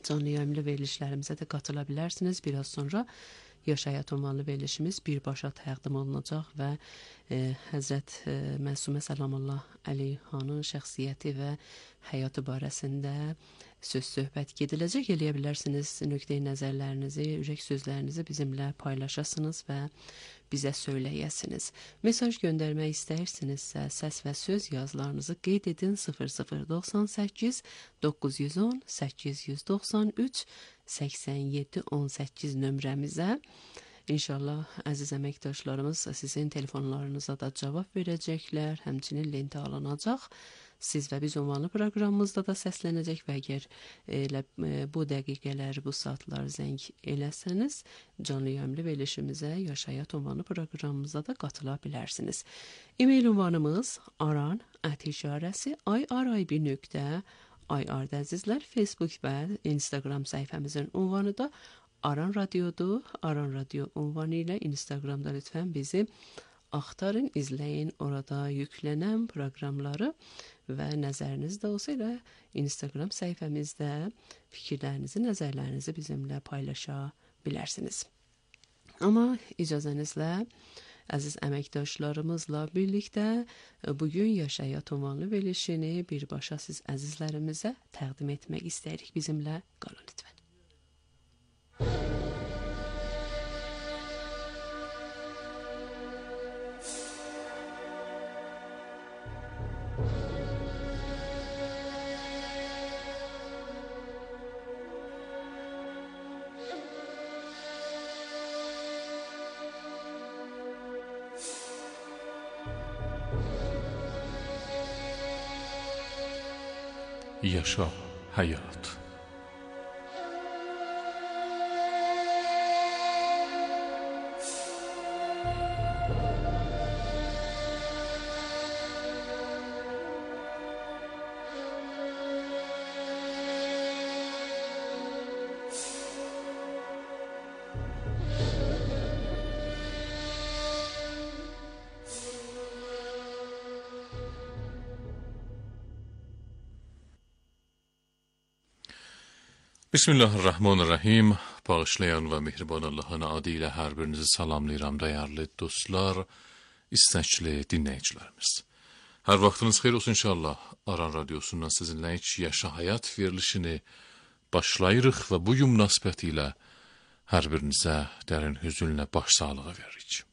canlı yayımlı verilişlərimizə də qatıla bilərsiniz. Biraz sonra Yaş Həyat ünvanlı verilişimiz birbaşa təqdim olunacaq və e, Həzrət e, Məsumə Səlamullah Əleyhanın şəxsiyyəti və həyatı barəsində söz söhbət gediləcək. Eləyə bilərsiniz, nöqteyi nəzərlərinizi, ürək sözlərinizi bizimlə paylaşasınız və bizə söyləyəsiniz. Mesaj göndərmək istəyirsinizsə, səs və söz yazılarınızı qeyd edin sıfır sıfır doxsan səkkiz doqquz yüz on səkkiz yüz doxsan üç səksən yeddi on səkkiz nömrəmizə. İnşallah əziz əməkdaşlarımız sizin telefonlarınıza da cavab verəcəklər, həmçinin lentə alınacaq. Siz və biz ünvanlı proqramımızda da səslənəcək və əgər elə, bu dəqiqələr, bu saatlar zəng eləsəniz, canlı yayımlı verilişimizə, Yaş Həyat ünvanlı proqramımıza da qatıla bilərsiniz. E-mail ünvanımız aran ət işarəsi ayrib nöqtə ay ardı əzizlər. Facebook və Instagram səhifəmizin ünvanı da Aran Radiodur. Aran Radio ünvanı ilə Instagramda lütfən bizi axtarın, izləyin. Orada yüklənən proqramları və nəzəriniz də olsa elə Instagram səhifəmizdə fikirlərinizi, nəzərlərinizi bizimlə paylaşa bilərsiniz. Amma icazənizlə əziz əməkdaşlarımızla birlikdə bugün Yaş Həyat ünvanlı verilişini birbaşa siz əzizlərimizə təqdim etmək istəyirik. Bizimlə qalın lütfən. Yaşa həyat. Bismillahirrahmanirrahim. Bağışlayan və mehriban Allahın adı ilə hər birinizi salamlayıram, dəyərli dostlar, istəkli dinləyicilərimiz. Hər vaxtınız xeyir olsun inşallah. Aran Radiosundan sizinlə heç Yaşa Həyat verilişini başlayırıq və bu gün münasibəti ilə hər birinizə dərin hüzünlə baş sağlığı veririk.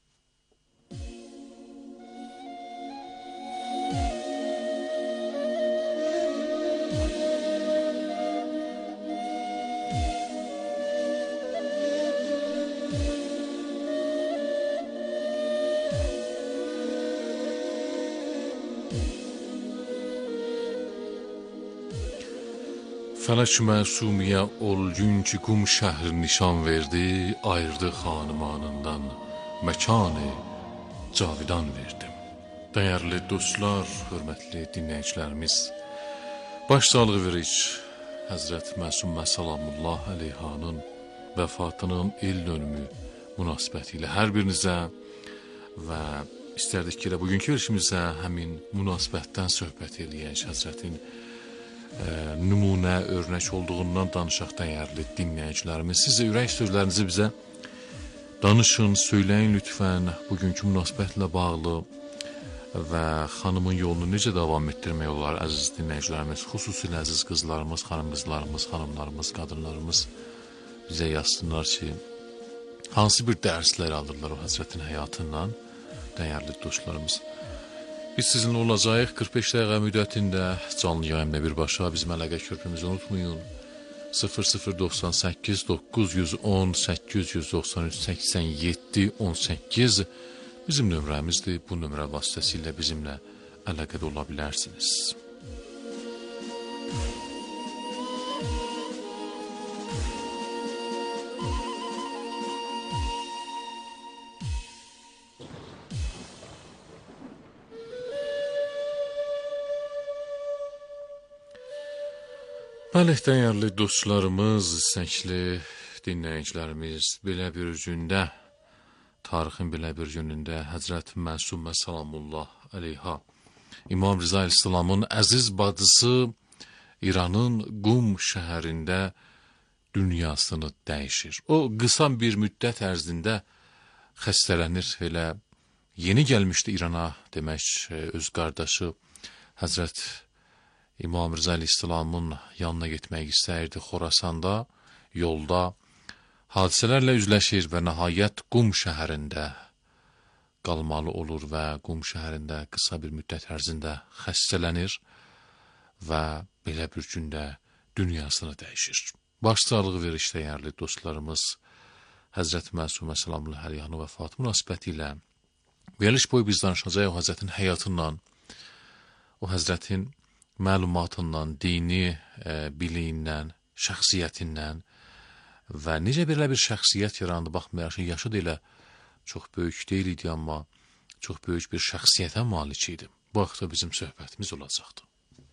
Fələk məsumiyə ol gün ki qum şəhri nişan verdi, ayırdı xanımanından, məkanı cavidan verdim. Dəyərli dostlar, hörmətli dinləyicilərimiz, baş sağlığı veririk Həzrət Məsumə Səlamullah Əleyhanın vəfatının il dönümü münasibəti ilə hər birinizə və istərdik ki, bugünkü verilişimizə həmin münasibətdən söhbət eləyək, Həzrətin nümunə, örnək olduğundan danışaq dəyərli dinləyicilərimiz. Siz də ürək sözlərinizi bizə danışın, söyləyin lütfən bugünkü münasibətlə bağlı və xanımın yolunu necə davam etdirmək olar əziz dinləyicilərimiz, xüsusilə əziz qızlarımız, xanım qızlarımız, xanımlarımız, qadınlarımız bizə yazsınlar ki, hansı bir dərslər alırlar o Həzrətin həyatından, dəyərli dostlarımız. Biz sizinlə olacağıq qırx beş dəqiqə müddətində canlı yayımla birbaşa bizim əlaqə körpümüzü unutmayın. sıfır sıfır doxsan səkkiz doqquz yüz on səkkiz yüz doxsan üç səksən yeddi on səkkiz bizim nömrəmizdir. Bu nömrə vasitəsilə bizimlə əlaqədə ola bilərsiniz. Bəli, dəyərli dostlarımız, istəkli dinləyicilərimiz, belə bir gündə, tarixin belə bir günündə Həzrət Məsumə Səlamullah Əleyha, İmam Rıza Əleyhisselamın əziz bacısı İranın Qum şəhərində dünyasını dəyişir. O, qısa bir müddət ərzində xəstələnir, elə yeni gəlmişdi İrana, demək, öz qardaşı Həzrət İmam Rıza Əleyhisselamın yanına getmək istəyirdi Xorasanda, yolda hadisələrlə üzləşir və nəhayət Qum şəhərində qalmalı olur və Qum şəhərində qısa bir müddət ərzində xəstələnir və belə bir gündə dünyasını dəyişir. Başsağlığı verir dəyərli dostlarımız Həzrət Məsumə Səlamullah Əleyhanın vəfatı münasibəti ilə. Veriliş boyu biz danışacağıq o Həzrətin həyatından, o Həzrətin məlumatından, dini e, biliyindən, şəxsiyyətindən və necə belə bir şəxsiyyət yarandı, baxmayaraq ki, yaşı da elə çox böyük deyil idi, amma çox böyük bir şəxsiyyətə malik idi. Bu haqda bizim söhbətimiz olacaqdı.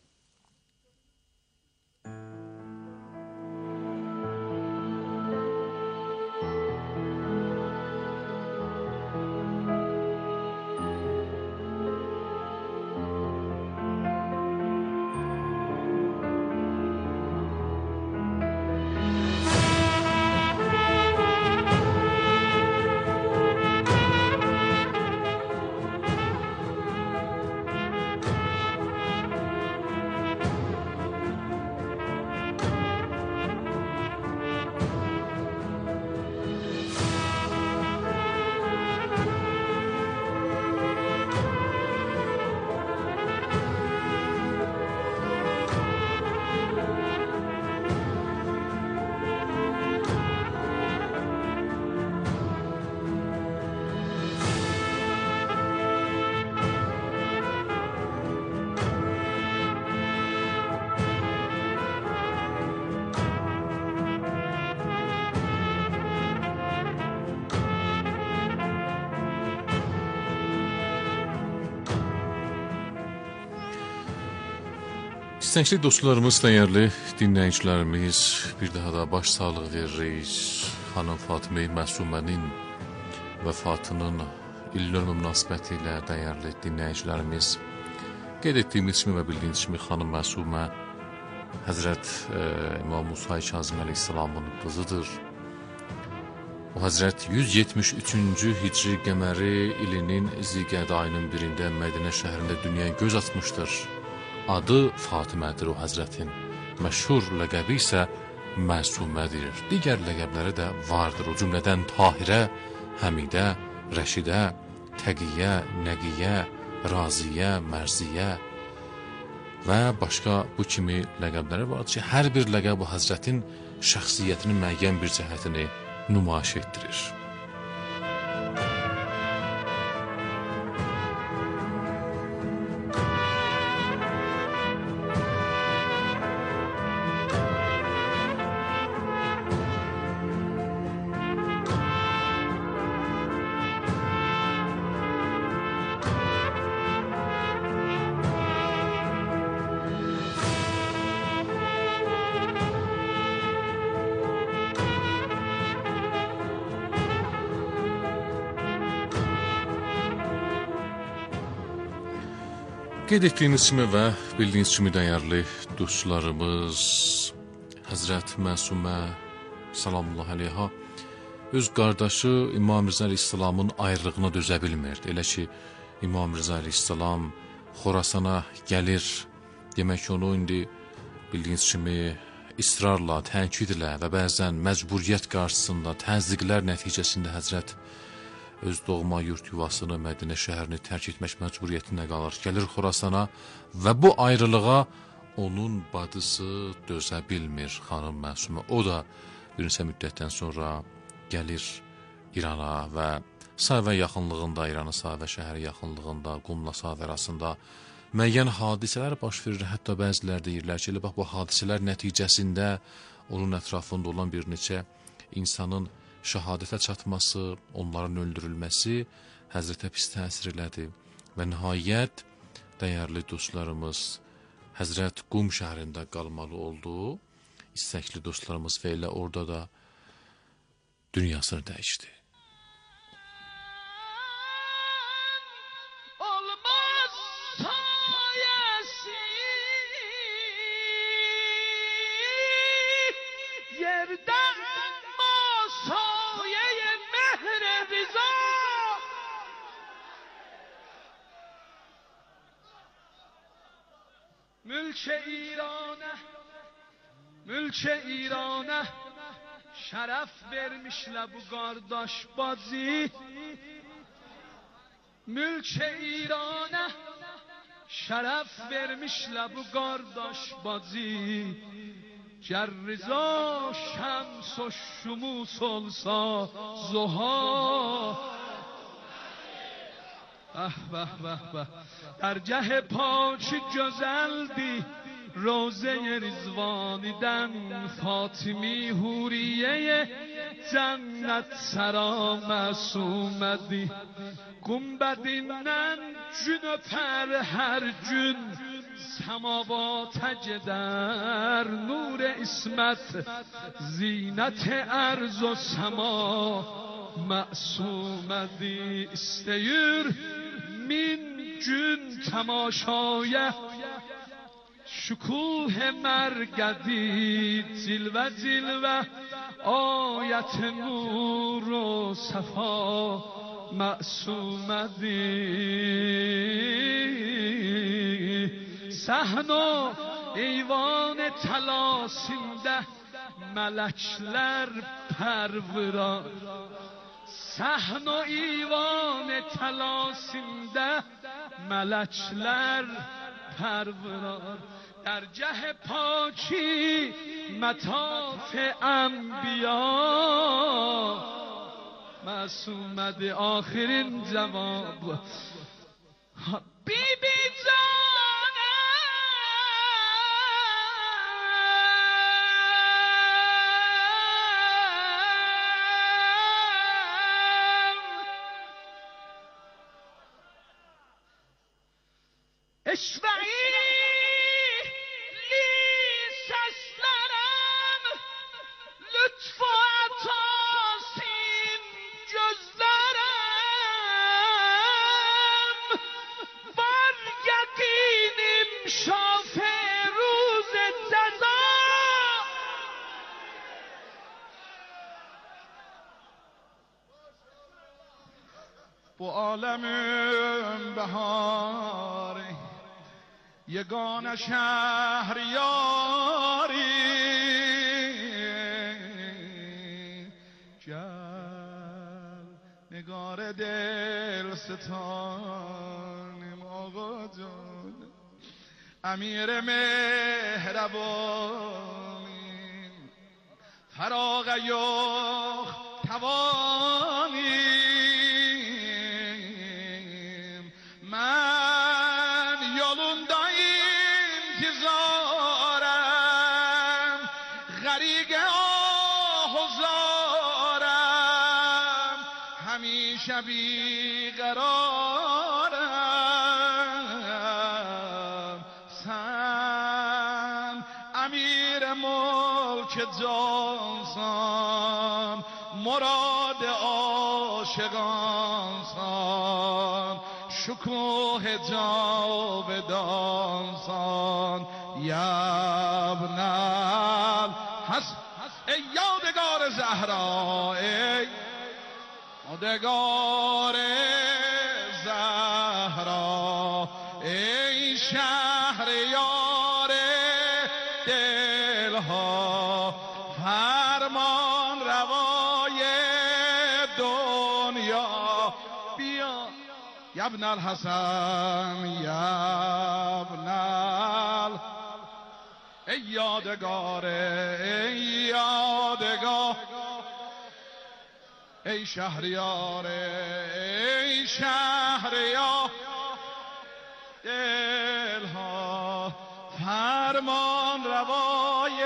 İstəncli dostlarımız, dəyərli dinləyicilərimiz, bir daha da baş sağlığı veririk. Xanım Fatimə Məsumənin vəfatının ildönümü münasibəti ilə dəyərli dinləyicilərimiz, qeyd etdiyimiz kimi və bildiyiniz kimi Xanım Məsumə Həzrət e, İmam Musa Kazım Əleyhisselamın qızıdır. O Həzrət yüz yetmiş üçüncü Hicri qəməri ilinin Zilqədə ayının birində Mədinə şəhərində dünyaya göz atmışdır. Adı Fatimədir o Həzrətin. Məşhur ləqəbi isə Məsumədir. Digər ləqəbləri də vardır. O cümlədən Tahirə, Həmidə, Rəşidə, Təqiyyə, Nəqiyyə, Raziyə, Mərziyə və başqa bu kimi ləqəbləri vardır ki, hər bir ləqəb o Həzrətin şəxsiyyətinin müəyyən bir cəhətini nümayiş etdirir. Qeyd etdiyiniz kimi və bildiyiniz kimi dəyərli dostlarımız, Həzrət Məsumə Səlamullah Əleyha öz qardaşı İmam Rıza Əleyhisselamın ayrılığına dözə bilmirdi. Elə ki, İmam Rıza Əleyhisselam Xorasana gəlir, demək onu indi bildiyiniz kimi israrla, təkidlə və bəzən məcburiyyət qarşısında, təzyiqlər nəticəsində Həzrət öz doğma yurt yuvasını, Mədinə şəhərini tərk etmək məcburiyyətində qalır. Gəlir Xorasana və bu ayrılığa onun bacısı dözə bilmir, Xanım Məsumə. O da bir neçə müddətdən sonra gəlir İrana və Savə yaxınlığında, İranın Savə şəhəri yaxınlığında, Qumla Savə arasında müəyyən hadisələr baş verir. Hətta bəzilər deyirlər ki, bax, bu hadisələr nəticəsində onun ətrafında olan bir neçə insanın şəhadətə çatması, onların öldürülməsi Həzrətə pis təsir elədi və nəhayət dəyərli dostlarımız Həzrət Qum şəhərində qalmalı oldu. İstəkli dostlarımız və elə orada da dünyasını dəyişdi. Mülk İran'a, mülk İran'a şərəf vermişlər bu qardaş bacı. Mülk İran'a şərəf vermişlər bu qardaş bacı. گر رضا شمس و شموس olsa زها به به به به درگه پاک گزلدی روزه رضوانیدن فاطمی حوریه جنت سرا معصومدی گنبدیnden gün öper her gün semavata gider nur ismet zinet erz و sema معصومدی isteyir min gün temaşaya şukuh mergedi cilve cilve ayet nur و safa معصومدی صحن و ایوان طلاسیمده ملکler پروران صحن و ایوان طلاسیمده ملکler پروران در جه پاکی مطاف انبیا معصومد آخرین جواب بی بی جانم اشفعی لی سسلرم لطف و عطاسین جزدرم بر یقینیم شافع روز جزا bu عالم بهاری یگان شهریاری جل نگار دل ستانیم آقا جان امیر مهربانی فراغ یخ توانیم من یولوندا انتظارم غریق آهزارم همیشه بیقرارم سن امیر ملک جانسان مراد عاشقانسان شکوه جاودانسان یبنل هست ای یادگار زهرا ای یادگار زهرا ای شهریار دلها فرمان روای دنیا بیا یبن الحسن یبن ای یادگار ای یادگار ای شهریار ای شهریار دلها فرمان روای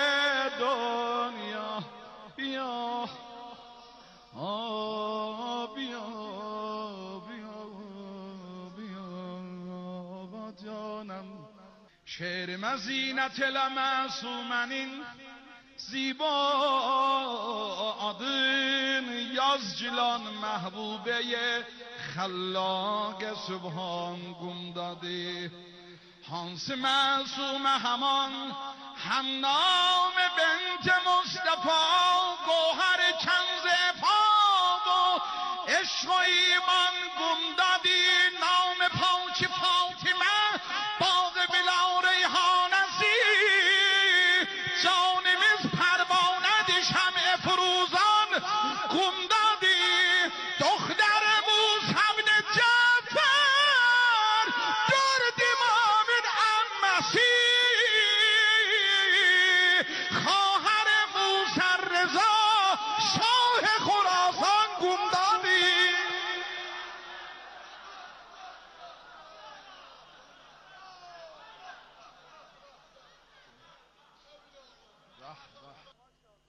دنیا بیا آه بیا بیا بیا با جانم شعر مزینت لمعصومنین زیبا adın yazcılan محبوبه خلاق سبحان گمدادی هانس معصوم همان همنام بنت مصطفی گوهر کنز پاک و عشق و ایمان گمدادی نام پاک فاطمه باغ بلا ریحان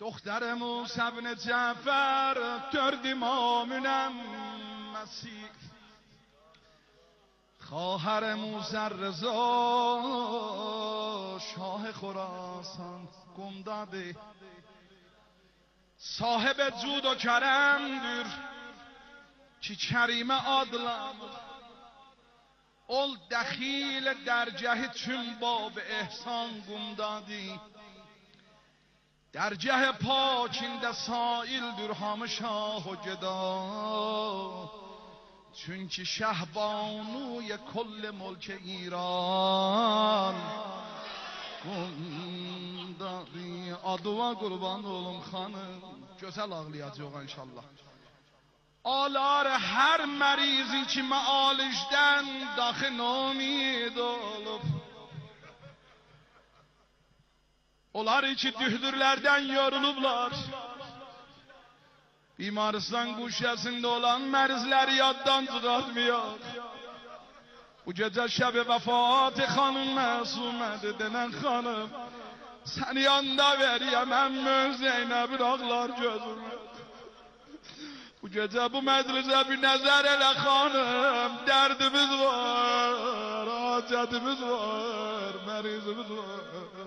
دختر موسی بن جعفر دörd imamünəm Məsih خواهر موسی رضا شاه خراسان گمداده صاحب جود و کرemdir ki kerime adlanır ol dəxil dərgəhi tüm bab ehsan qumdadi درجه پاکinde saildir hamı şah و geda çünkü şehbanuy kل ملک ایران qumdadi adua qurban olum xanım gözəl ağlayacaq inşallah Alar her mərizin ki məalicdən daxı nomid olub Onlar ki dühdürlərdən yorulublar Bimaristan quşyasında olan mərizləri yaddan çıxartmıyor Bu gecə şəb-i vəfat xanım məsumədir denən xanım Sən yanda veriyəməm möz Zeynəbir ağlar gözümü Bu gecə bu məclisə bir nəzər elə xanım Dərdimiz var, acədimiz var, mərizimiz var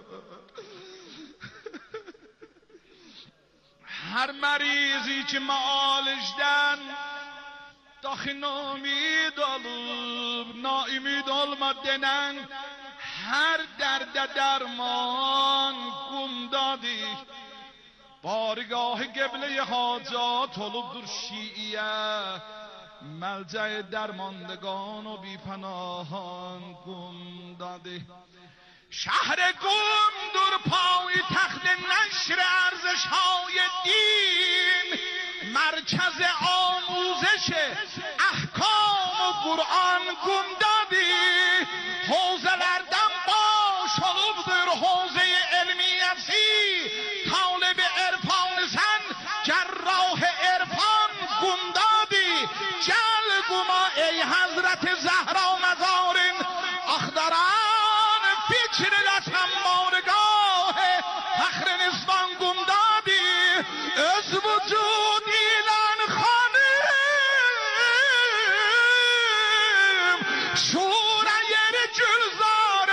Hər mərizi ki məalicdən daxi nomid olub naimid olma denən hər dərdə dərman qumdadır Barigah-ı qiblə-i hacat olubdur şiiyə Məlcə-i dərmandəgan o bipənahan qumdadır شهر قمdur پای تخت نشر ارزش های دین مرکز آموزش احکام و قرآن گمدادی حوزه‌lərdən baş olubdur حوزه علمیتی طالب عرفان sen جراح عرفان گمدادی جل گما ای حضرت زهرا مزارین اخدران فکر رسم بارگاه فخر نسبان گمدادی از وجود ایلان خانم شورای گلزار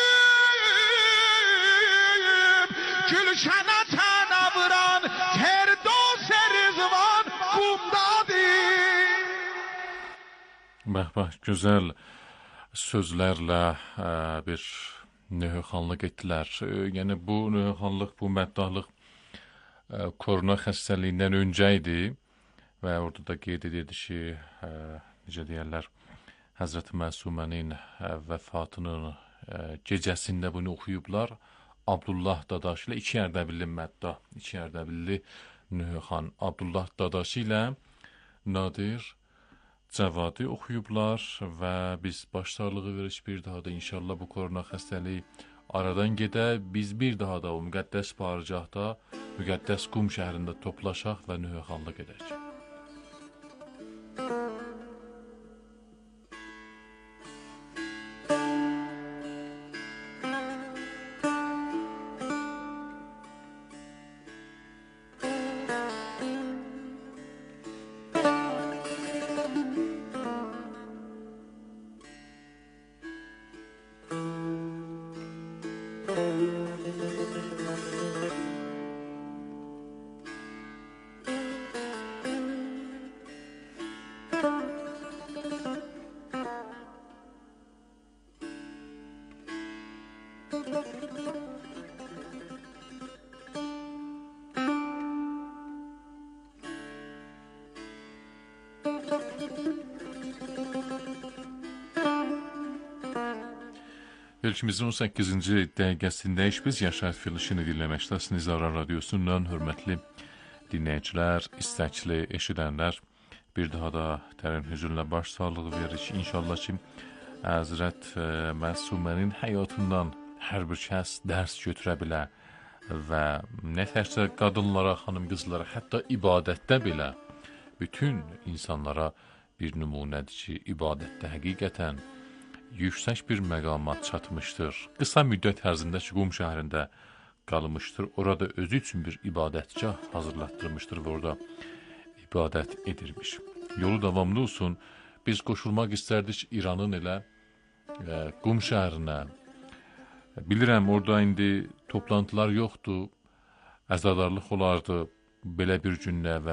دیم گلشنه تنوران فردوس رضوان گمدادی Bəh, bəh, gözəl sözlərlə ə, bir nöhxanlıq etdilər. Yəni bu nöhxanlıq, bu məddahlıq ə, korona xəstəliyindən öncə idi və orada da qeyd edirdi ki, ə, necə deyərlər, Həzrəti Məsumənin ə, vəfatının ə, gecəsində bunu oxuyublar. Abdullah Dadaş ilə iki ərdəbilli məddah, iki ərdəbilli nöhxan Abdullah Dadaş ilə Nadir Cavadi oxuyublar və biz başsağlığı veririk bir daha da inşallah bu korona xəstəliyi aradan gedə, biz bir daha da o müqəddəs barcaqda, müqəddəs Qum şəhərində toplaşaq və nöhxanlıq edək. Verilişimizin on səkkizinci dəqiqəsindəyik. Biz Yaşar Filişini dinləməkdəsiniz Aran Radiosundan. Hörmətli dinləyicilər, istəkli eşidənlər, bir daha da dərin hüzünlə baş sağlığı veririk. İnşallah ki, Həzrət Məsumənin həyatından hər bir kəs dərs götürə bilər və nə təkcə qadınlara, xanım qızlara, hətta ibadətdə belə bütün insanlara bir nümunədir ki, ibadətdə həqiqətən yüksək bir məqamat çatmışdır. Qısa müddət ərzində ki, Qum şəhərində qalmışdır. Orada özü üçün bir ibadətgah hazırlatdırmışdır və orada ibadət edirmiş. Yolu davamlı olsun. Biz qoşulmaq istərdik İranın elə e, Qum şəhərinə. Bilirəm, orada indi toplantılar yoxdur, əzadarlıq olardı belə bir gündə və